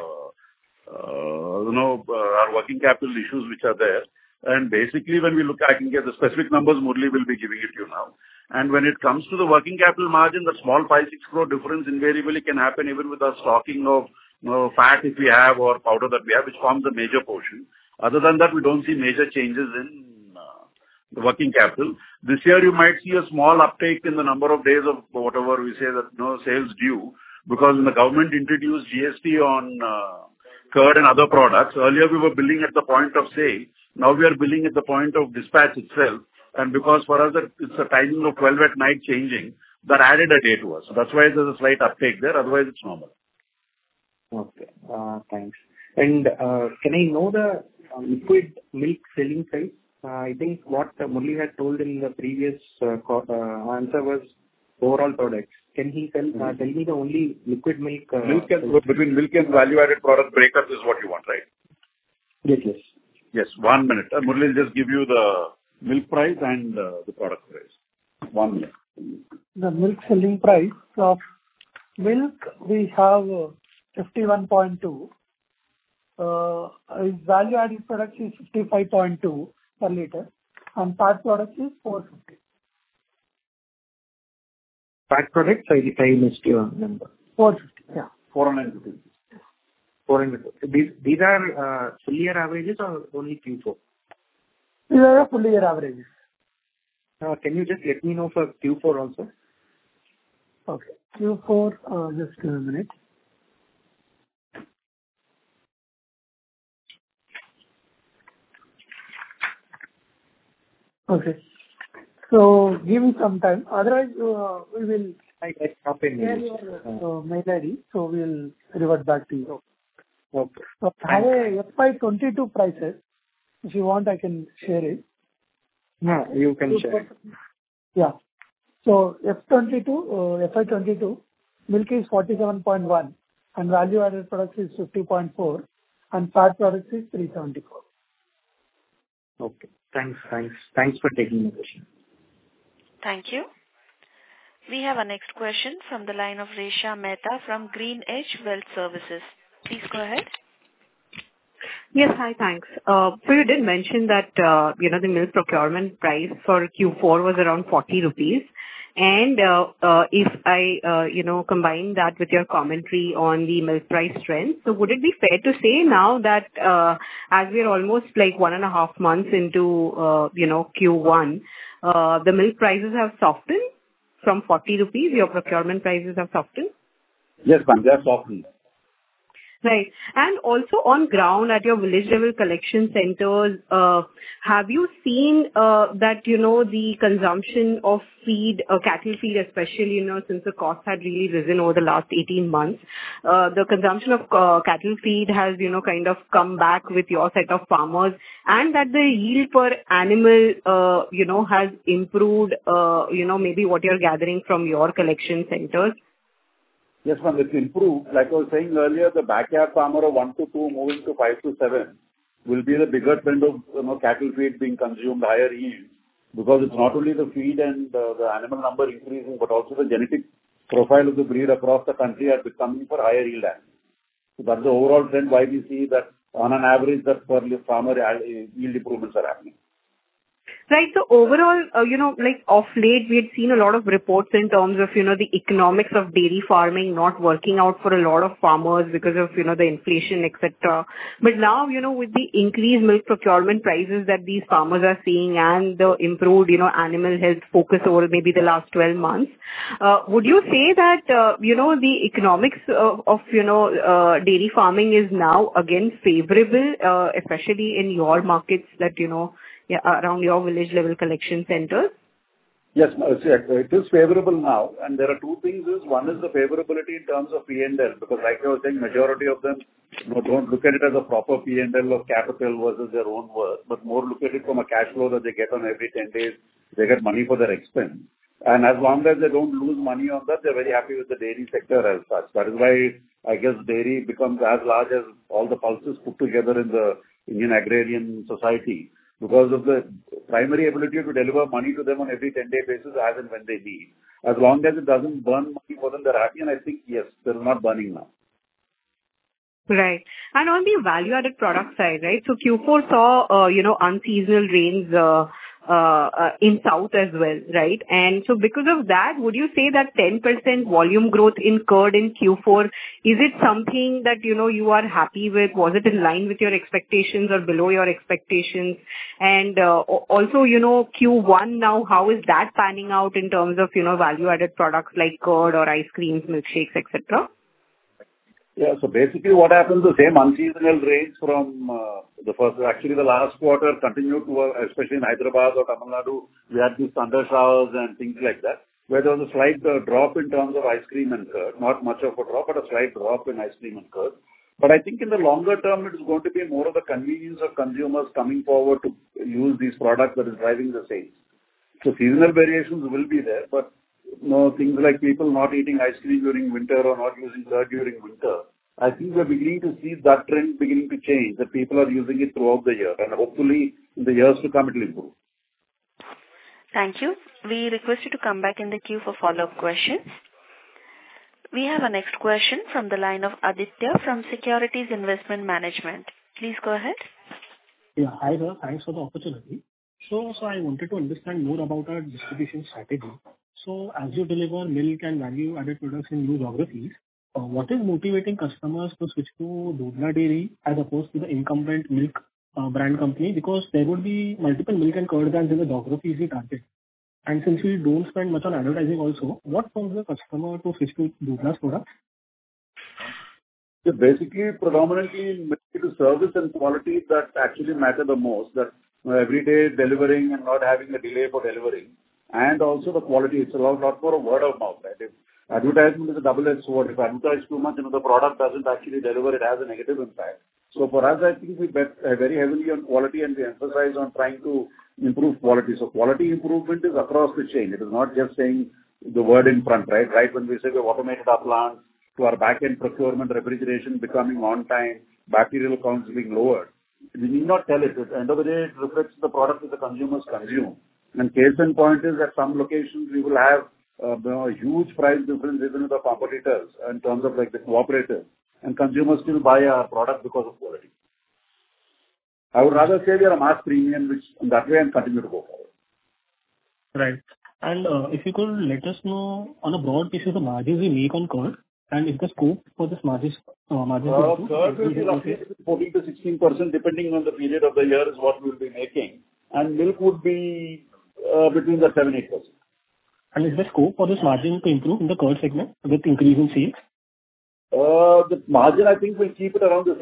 Speaker 3: our working capital issues which are there. And basically when we look, I can get the specific numbers, Murali will be giving it to you now. And when it comes to the working capital margin, the small 5-6 crore difference invariably can happen even with the stocking of fat if we have or powder that we have, which forms a major portion. Other than that, we don't see major changes in the working capital. This year, you might see a small uptake in the number of days of whatever we say that sales due, because when the government introduced GST on curd and other products, earlier we were billing at the point of sale. Now we are billing at the point of dispatch itself. And because for us, it's a timing of 12 at night changing, that added a day to us. So that's why there's a slight uptake there. Otherwise, it's normal.
Speaker 13: Okay. Thanks. And can I know the liquid milk selling price? I think what Murali had told in the previous answer was overall products. Can he tell me the only liquid milk?
Speaker 3: Between milk and value-added product breakup is what you want, right?
Speaker 13: Yes.
Speaker 3: Yes. 1 minute. Murali will just give you the milk price and the product price. 1 minute.
Speaker 10: The milk selling price of milk, we have 51.2. Value-added products is 55.2 per liter. And fat products is 450.
Speaker 13: Fat products, I missed your number.
Speaker 10: 450, yeah.
Speaker 3: 450.
Speaker 13: 450. These are full year averages or only Q4?
Speaker 10: These are full year averages.
Speaker 13: Can you just let me know for Q4 also?
Speaker 10: Okay. Q4, just a minute. Okay. So give me some time. Otherwise, we will share your mail ID. So we will revert back to you.
Speaker 13: Okay.
Speaker 10: So have a FY22 prices. If you want, I can share it.
Speaker 13: No, you can share.
Speaker 10: Yeah. So FY22, milk is 47.1, and value-added products is 50.4, and fat products is 374.
Speaker 13: Okay. Thanks for taking the question.
Speaker 1: Thank you. We have our next question from the line of Resha Mehta from GreenEdge Wealth Services. Please go ahead.
Speaker 14: Yes. Hi, thanks. So you did mention that, the milk procurement price for Q4 was around 40 rupees. And if I, combine that with your commentary on the milk price trend, so would it be fair to say now that as we are almost like 1.5 months into, Q1, the milk prices have softened from 40 rupees, your procurement prices have softened?
Speaker 3: Yes, ma'am, they have softened.
Speaker 14: Right. And also on ground at your village level collection centers, have you seen that, the consumption of feed, cattle feed especially, since the cost had really risen over the last 18 months, the consumption of cattle feed has, kind of come back with your set of farmers, and that the yield per animal, has improved, maybe what you're gathering from your collection centers?
Speaker 3: Yes, ma'am, it's improved. Like I was saying earlier, the backyard farmer of 1 to 2 moving to 5 to 7 will be the bigger trend of cattle feed being consumed, higher yield, because it's not only the feed and the animal number increasing, but also the genetic profile of the breed across the country are becoming for higher yield animals. So that's the overall trend why we see that on an average that per farmer yield improvements are happening.
Speaker 14: Right. So overall, like of late, we had seen a lot of reports in terms of, the economics of dairy farming not working out for a lot of farmers because of, the inflation, etc. But now, with the increased milk procurement prices that these farmers are seeing and the improved, animal health focus over maybe the last 12 months, would you say that, the economics of dairy farming is now again favorable, especially in your markets that, around your village level collection centers?
Speaker 3: Yes, it is favorable now, and there are two things. One is the favorability in terms of P&L, because like I was saying, majority of them don't look at it as a proper P&L of capital versus their own worth, but more look at it from a cash flow that they get on every 10 days. They get money for their expense. And as long as they don't lose money on that, they're very happy with the dairy sector as such. That is why I guess dairy becomes as large as all the pulses put together in the Indian agrarian society, because of the primary ability to deliver money to them on every 10-day basis as and when they need. As long as it doesn't burn money for them, they're happy, and I think, yes, they're not burning now.
Speaker 14: Right. And on the value-added product side, right, so Q4 saw, unseasonal rains in South as well, right? And so because of that, would you say that 10% volume growth in curd in Q4, is it something that, you are happy with? Was it in line with your expectations or below your expectations? And also, Q1 now, how is that panning out in terms of, value-added products like curd or ice creams, milkshakes, etc.?
Speaker 3: Yeah, so basically what happens, the same unseasonal rains from the last quarter continued to, especially in Hyderabad or Tamil Nadu, we had these thunder showers and things like that, where there was a slight drop in terms of ice cream and curd. Not much of a drop, but a slight drop in ice cream and curd. But I think in the longer term, it is going to be more of the convenience of consumers coming forward to use these products that is driving the sales. So seasonal variations will be there, but things like people not eating ice cream during winter or not using curd during winter, I think we're beginning to see that trend beginning to change, that people are using it throughout the year, and hopefully in the years to come it will improve.
Speaker 1: Thank you. We request you to come back in the queue for follow-up questions. We have a next question from the line of Aditya from Securities Investment Management. Please go ahead.
Speaker 15: Yeah, hi sir. Thanks for the opportunity. So I wanted to understand more about our distribution strategy. So as you deliver milk and value-added products in new geographies, what is motivating customers to switch to Dodla Dairy as opposed to the incumbent milk brand company? Because there would be multiple milk and curd brands in the geographies we target. And since we don't spend much on advertising also, what forms the customer to switch to Dodla's products?
Speaker 3: So basically, predominantly, it is service and quality that actually matter the most, that every day delivering and not having a delay for delivering. And also the quality, it's a lot more of word of mouth. Right? If advertisement is a double-edged sword. If advertise too much, the product doesn't actually deliver, it has a negative impact. So for us, I think we bet very heavily on quality, and we emphasize on trying to improve quality. So quality improvement is across the chain. It is not just saying the word in front, right? Right when we say we've automated our plants, to our back-end procurement, refrigeration becoming on time, bacterial counts being lowered. We need not tell it. At the end of the day, it reflects the product that the consumers consume. And case in point is at some locations we will have a huge price difference even with the competitors in terms of like the cooperatives, and consumers still buy our product because of quality. I would rather say we are a mass premium, which in that way and continue to go forward.
Speaker 15: Right. And if you could let us know on a broad basis the margins we make on curd, and if the scope for this margins
Speaker 3: curd will be roughly 14 to 16% depending on the period of the year is what we will be making, and milk would be between the 7-8%.
Speaker 15: And is there scope for this margin to improve in the curd segment with increase in sales?
Speaker 3: The margin, I think, will keep it around the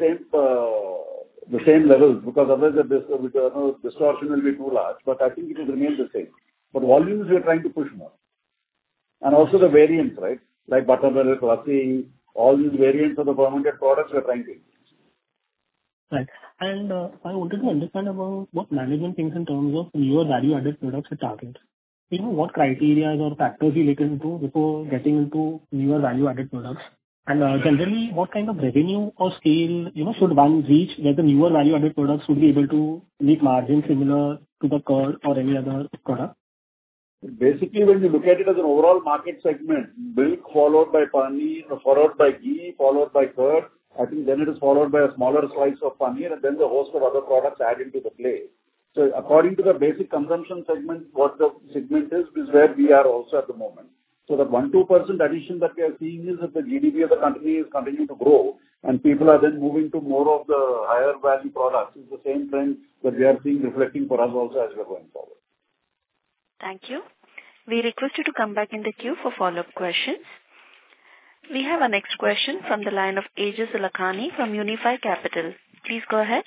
Speaker 3: same levels, because otherwise the distortion will be too large. But I think it will remain the same. But volumes we are trying to push more. And also the variants, right? Like buttermilk, lassi, all these variants of the fermented products we are trying to increase.
Speaker 15: Right. And I wanted to understand about what management thinks in terms of newer value-added products it targets. What criteria or factors you look into before getting into newer value-added products? And generally, what kind of revenue or scale, should one reach where the newer value-added products would be able to make margins similar to the curd or any other product?
Speaker 3: Basically, when you look at it as an overall market segment, milk followed by paneer, followed by ghee, followed by curd, I think then it is followed by a smaller slice of paneer, and then the host of other products add into the play. So according to the basic consumption segment, what the segment is where we are also at the moment. So the 1-2% addition that we are seeing is that the GDP of the country is continuing to grow, and people are then moving to more of the higher value products. It's the same trend that we are seeing reflecting for us also as we are going forward.
Speaker 1: Thank you. We request you to come back in the queue for follow-up questions. We have our next question from the line of Aejas Lakhani from Unifi Capital. Please go ahead.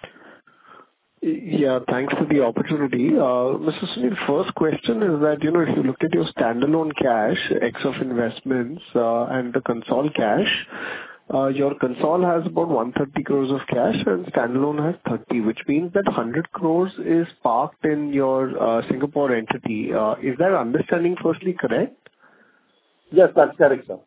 Speaker 16: Yeah, thanks for the opportunity. Mr. Sunil, first question is that, if you look at your standalone cash, ex of investments, and the consol cash, your consol has about 130 crores of cash and standalone has 30, which means that 100 crores is parked in your Singapore entity. Is that understanding firstly correct?
Speaker 3: Yes, that's correct, sir.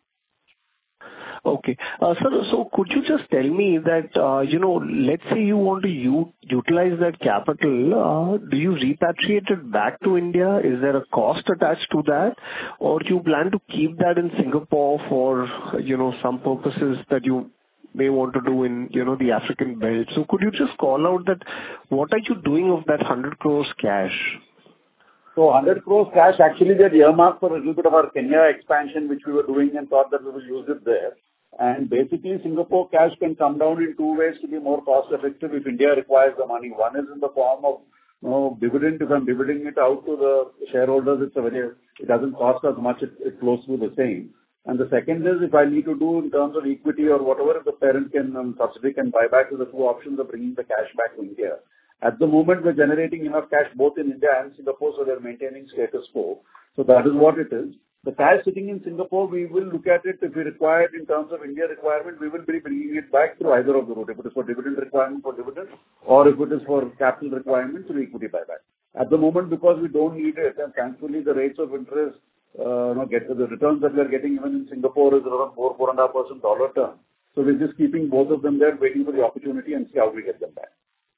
Speaker 16: Okay. Sir, so could you just tell me that, let's say you want to utilize that capital, do you repatriate it back to India? Is there a cost attached to that? Or do you plan to keep that in Singapore for, some purposes that you may want to do in, the African belt? So could you just call out that what are you doing of that 100 crores cash?
Speaker 3: So 100 crores cash, actually they had earmarked for a little bit of our Kenya expansion, which we were doing and thought that we will use it there. And basically, Singapore cash can come down in two ways to be more cost effective if India requires the money. One is in the form of dividend. If I'm dividending it out to the shareholders, it doesn't cost as much. It flows through the same. And the second is if I need to do in terms of equity or whatever, if the parent can subsidy can buy back, to the two options of bringing the cash back to India. At the moment, we're generating enough cash both in India and Singapore, so they're maintaining status quo. So that is what it is. The cash sitting in Singapore, we will look at it if we require it in terms of India requirement, we will be bringing it back through either of the route. If it is for dividend requirement, for dividend, or if it is for capital requirement, through equity buyback. At the moment, because we don't need it, and thankfully the rates of interest, the returns that we are getting even in Singapore is around 4.5% dollar term. So we're just keeping both of them there, waiting for the opportunity and see how we get them back.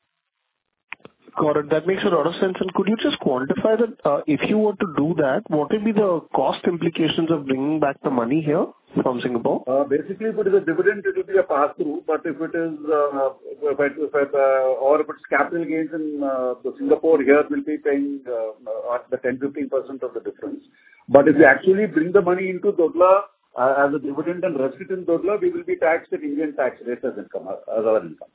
Speaker 16: Got it. That makes a lot of sense. And could you just quantify that, if you were to do that, what will be the cost implications of bringing back the money here from Singapore?
Speaker 3: Basically, if it is a dividend, it will be a pass-through. But if it is, or if it's capital gains in Singapore, here we'll be paying the 10-15% of the difference. But if we actually bring the money into Dodla as a dividend and rest it in Dodla, we will be taxed at Indian tax rate as income, as our income.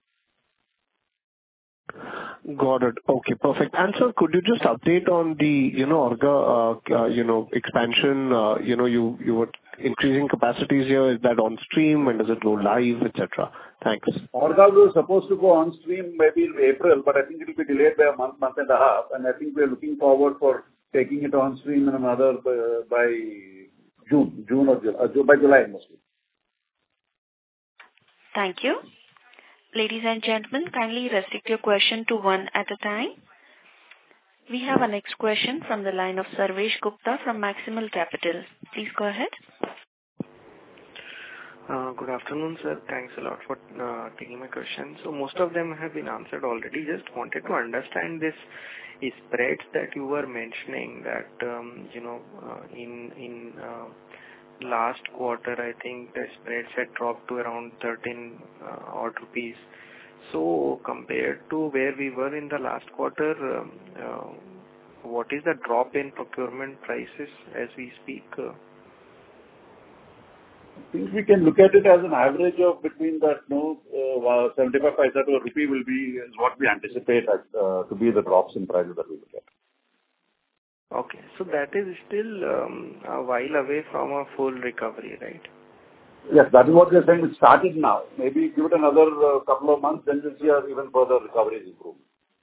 Speaker 16: Got it. Okay, perfect. And sir, could you just update on the, Orga, expansion? You were increasing capacities here. Is that on stream? When does it go live, etc.? Thanks.
Speaker 3: Orga was supposed to go on stream maybe in April, but I think it will be delayed by a month and a half. And I think we are looking forward for taking it on stream in another by June or by July mostly.
Speaker 1: Thank you. Ladies and gentlemen, kindly restrict your question to one at a time. We have our next question from the line of Sarvesh Gupta from Maximal Capital. Please go ahead.
Speaker 17: Good afternoon, sir. Thanks a lot for taking my question. So most of them have been answered already. Just wanted to understand this spreads that you were mentioning that, in last quarter, I think the spreads had dropped to around 13 odd rupees. So compared to where we were in the last quarter, what is the drop in procurement prices as we speak?
Speaker 3: I think we can look at it as an average of between that 75 paisa to a rupee is what we anticipate to be the drops in prices that we look at.
Speaker 17: Okay, so that is still a while away from a full recovery, right?
Speaker 3: Yes, that is what we are saying. It started now. Maybe give it another couple of months, then we'll see even further recoveries improve.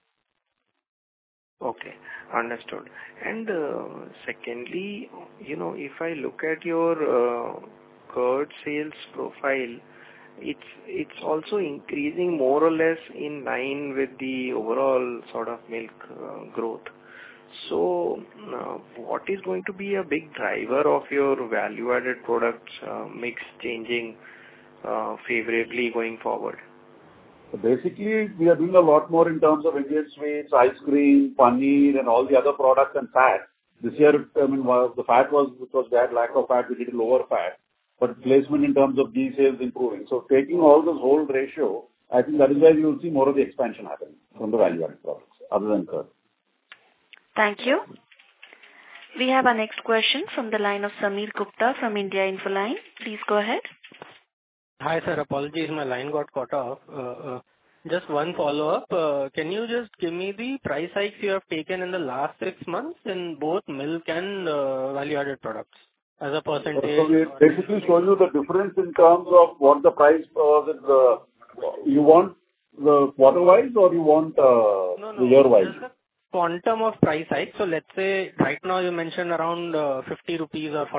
Speaker 17: Okay, understood. And secondly, if I look at your curd sales profile, it's also increasing more or less in line with the overall sort of milk growth. So what is going to be a big driver of your value-added products mix changing favorably going forward?
Speaker 3: So basically, we are doing a lot more in terms of Indian sweets, ice cream, paneer, and all the other products and fat. This year, the fat which was bad, lack of fat, we did lower fat, but placement in terms of ghee sales improving. So taking all this whole ratio, I think that is where you will see more of the expansion happening from the value-added products, other than curd.
Speaker 1: Thank you. We have our next question from the line of Sameer Gupta from India Infoline. Please go ahead.
Speaker 7: Hi, sir. Apologies, my line got cut off. Just one follow-up. Can you just give me the price hikes you have taken in the last 6 months in both milk and value-added products as a percentage?
Speaker 3: So we basically show you the difference in terms of what the price was. You want the quarter-wise or you want the year-wise?
Speaker 7: Quantum of price hike. So let's say right now you mentioned around 50 rupees or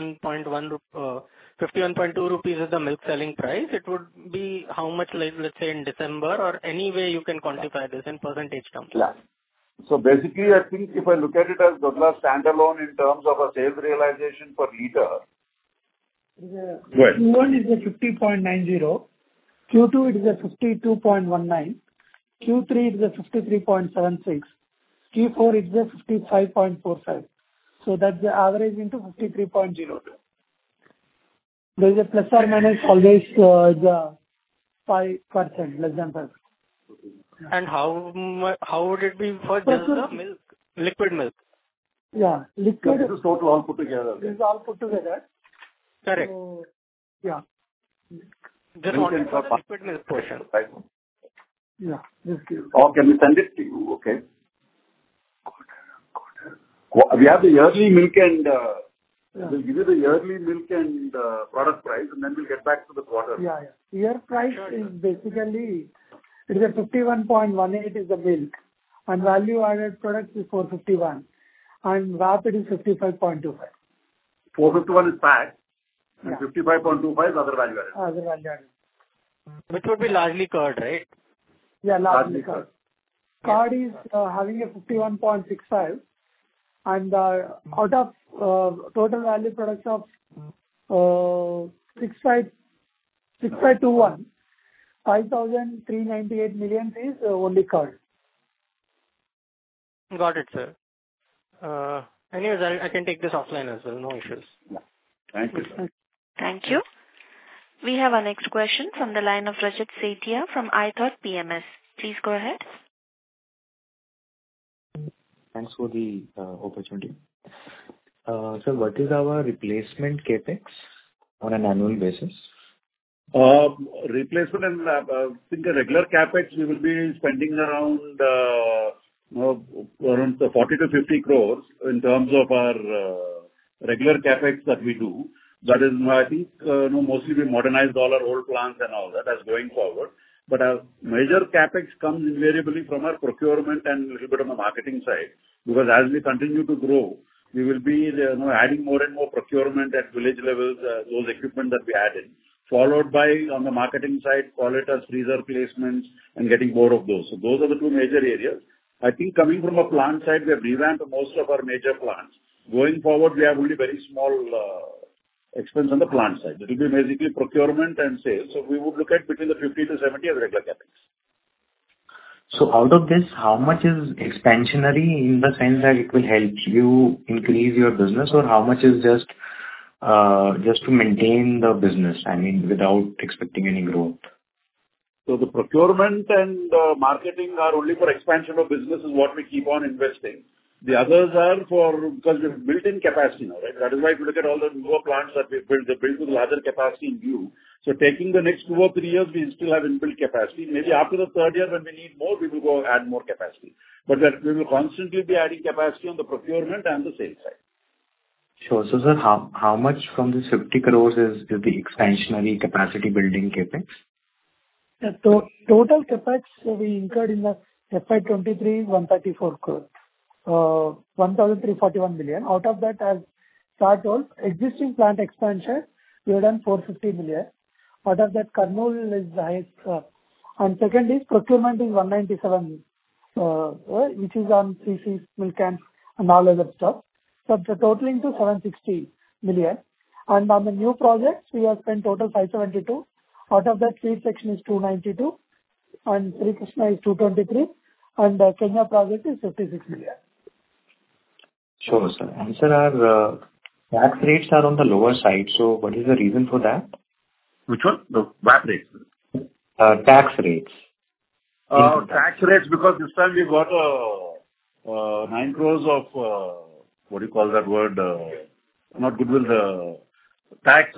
Speaker 7: 51.2 rupees is the milk selling price. It would be how much, like, let's say in December, or any way you can quantify this in percentage terms?
Speaker 3: Yeah. So basically, I think if I look at it as Dodla standalone in terms of a sales realization per liter.
Speaker 10: Q1 is a 50.90. Q2 it is a 52.19. Q3 it is a 53.76. Q4 it is a 55.45. So that's the average into 53.02. There is a plus or minus always the 5%, less than 5%.
Speaker 7: And how would it be for just the milk, liquid milk?
Speaker 10: Yeah, liquid.
Speaker 3: This is total all put together.
Speaker 10: This is all put together.
Speaker 7: Correct.
Speaker 10: So, yeah.
Speaker 7: Just wanted for the liquid milk portion.
Speaker 3: Right.
Speaker 10: Yeah.
Speaker 3: Or can we send it to you? Okay. We have the yearly milk and we'll give you the yearly milk and product price, and then we'll get back to the quarter.
Speaker 10: Yeah. Year price is basically, it is a 51.18 is the milk, and value added products is 451, and VAP it is 55.25.
Speaker 3: 451 is fat, and 55.25 is other value added.
Speaker 10: Other value added.
Speaker 7: Which would be largely curd, right?
Speaker 10: Yeah, largely curd. Curd is having a 51.65, and out of total value products of 6521, 5,398 million is only curd.
Speaker 7: Got it, sir. Anyways, I can take this offline as well. No issues.
Speaker 3: Yeah. Thank you, sir.
Speaker 1: Thank you. We have our next question from the line of Rajat Sethia from iThought PMS. Please go ahead.
Speaker 8: Thanks for the opportunity. So what is our replacement capex on an annual basis?
Speaker 3: Replacement and I think a regular capex we will be spending around 40 to 50 crores in terms of our regular capex that we do. That is, I think, mostly we modernized all our old plants and all that as going forward. But our major capex comes invariably from our procurement and a little bit on the marketing side, because as we continue to grow, we will be adding more and more procurement at village levels, those equipment that we add in, followed by on the marketing side, call it as freezer placements and getting more of those. So those are the two major areas. I think coming from a plant side, we have revamped most of our major plants. Going forward, we have only very small expense on the plant side. It will be basically procurement and sales. So we would look at between the 50 to 70 as regular CapEx.
Speaker 8: So out of this, how much is expansionary in the sense that it will help you increase your business, or how much is just to maintain the business, I mean, without expecting any growth?
Speaker 3: So the procurement and marketing are only for expansion of business is what we keep on investing. The others are because we've built in capacity now, right? That is why if you look at all the newer plants that we've built, they're built with larger capacity in view. So taking the next 2 or 3 years, we still have inbuilt capacity. Maybe after the third year, when we need more, we will go add more capacity. But we will constantly be adding capacity on the procurement and the sales side.
Speaker 8: Sure. So, sir, how much from this 50 crores is the expansionary capacity building CapEx?
Speaker 10: The total CapEx we incurred in the FY23 is 134 crores. 1,341 million. Out of that, as Sir told, existing plant expansion, we have done 450 million. Out of that, Kurnool is the highest. And second is procurement is 197, which is on CCs, milk cans, and all other stuff. So the totaling to 760 million. And on the new projects, we have spent total 572. Out of that, feed section is 292, and Sri Krishna is 223, and Kenya project is 56 million.
Speaker 8: Sure, sir. And sir, our tax rates are on the lower side. So what is the reason for that?
Speaker 3: Which one? The VAT rates?
Speaker 8: Tax rates.
Speaker 3: Tax rates, because this time we got 9 crores of, what do you call that word? Not goodwill, the tax.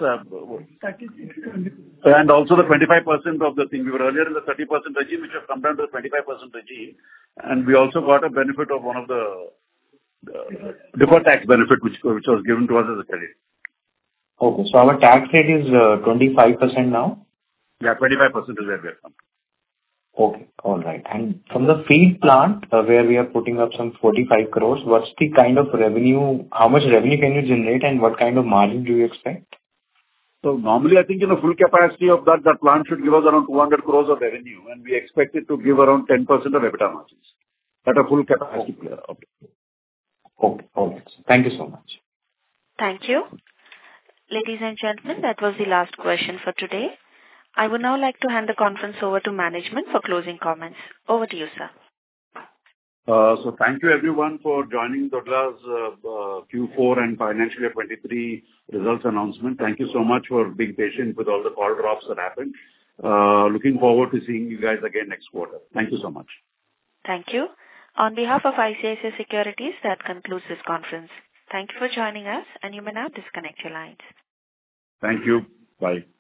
Speaker 3: And also the 25% of the thing. We were earlier in the 30% regime, which have come down to the 25% regime. And we also got a benefit of one of the deferred tax benefit, which was given to us as a credit.
Speaker 8: Okay, so our tax rate is 25% now?
Speaker 3: Yeah, 25% is where we have come.
Speaker 8: Okay, all right. And from the feed plant, where we are putting up some 45 crores, what's the kind of revenue, how much revenue can you generate, and what kind of margin do you expect?
Speaker 3: So normally, I think in a full capacity of that plant should give us around 200 crores of revenue, and we expect it to give around 10% of EBITDA margins at a full capacity.
Speaker 8: Okay. Okay, all right. Thank you so much.
Speaker 1: Thank you. Ladies and gentlemen, that was the last question for today. I would now like to hand the conference over to management for closing comments. Over to you, sir.
Speaker 3: So thank you everyone for joining Dodla's Q4 and financial year 23 results announcement. Thank you so much for being patient with all the call drops that happened. Looking forward to seeing you guys again next quarter. Thank you so much.
Speaker 1: Thank you. On behalf of ICICI Securities, that concludes this conference. Thank you for joining us, and you may now disconnect your lines.
Speaker 3: Thank you. Bye.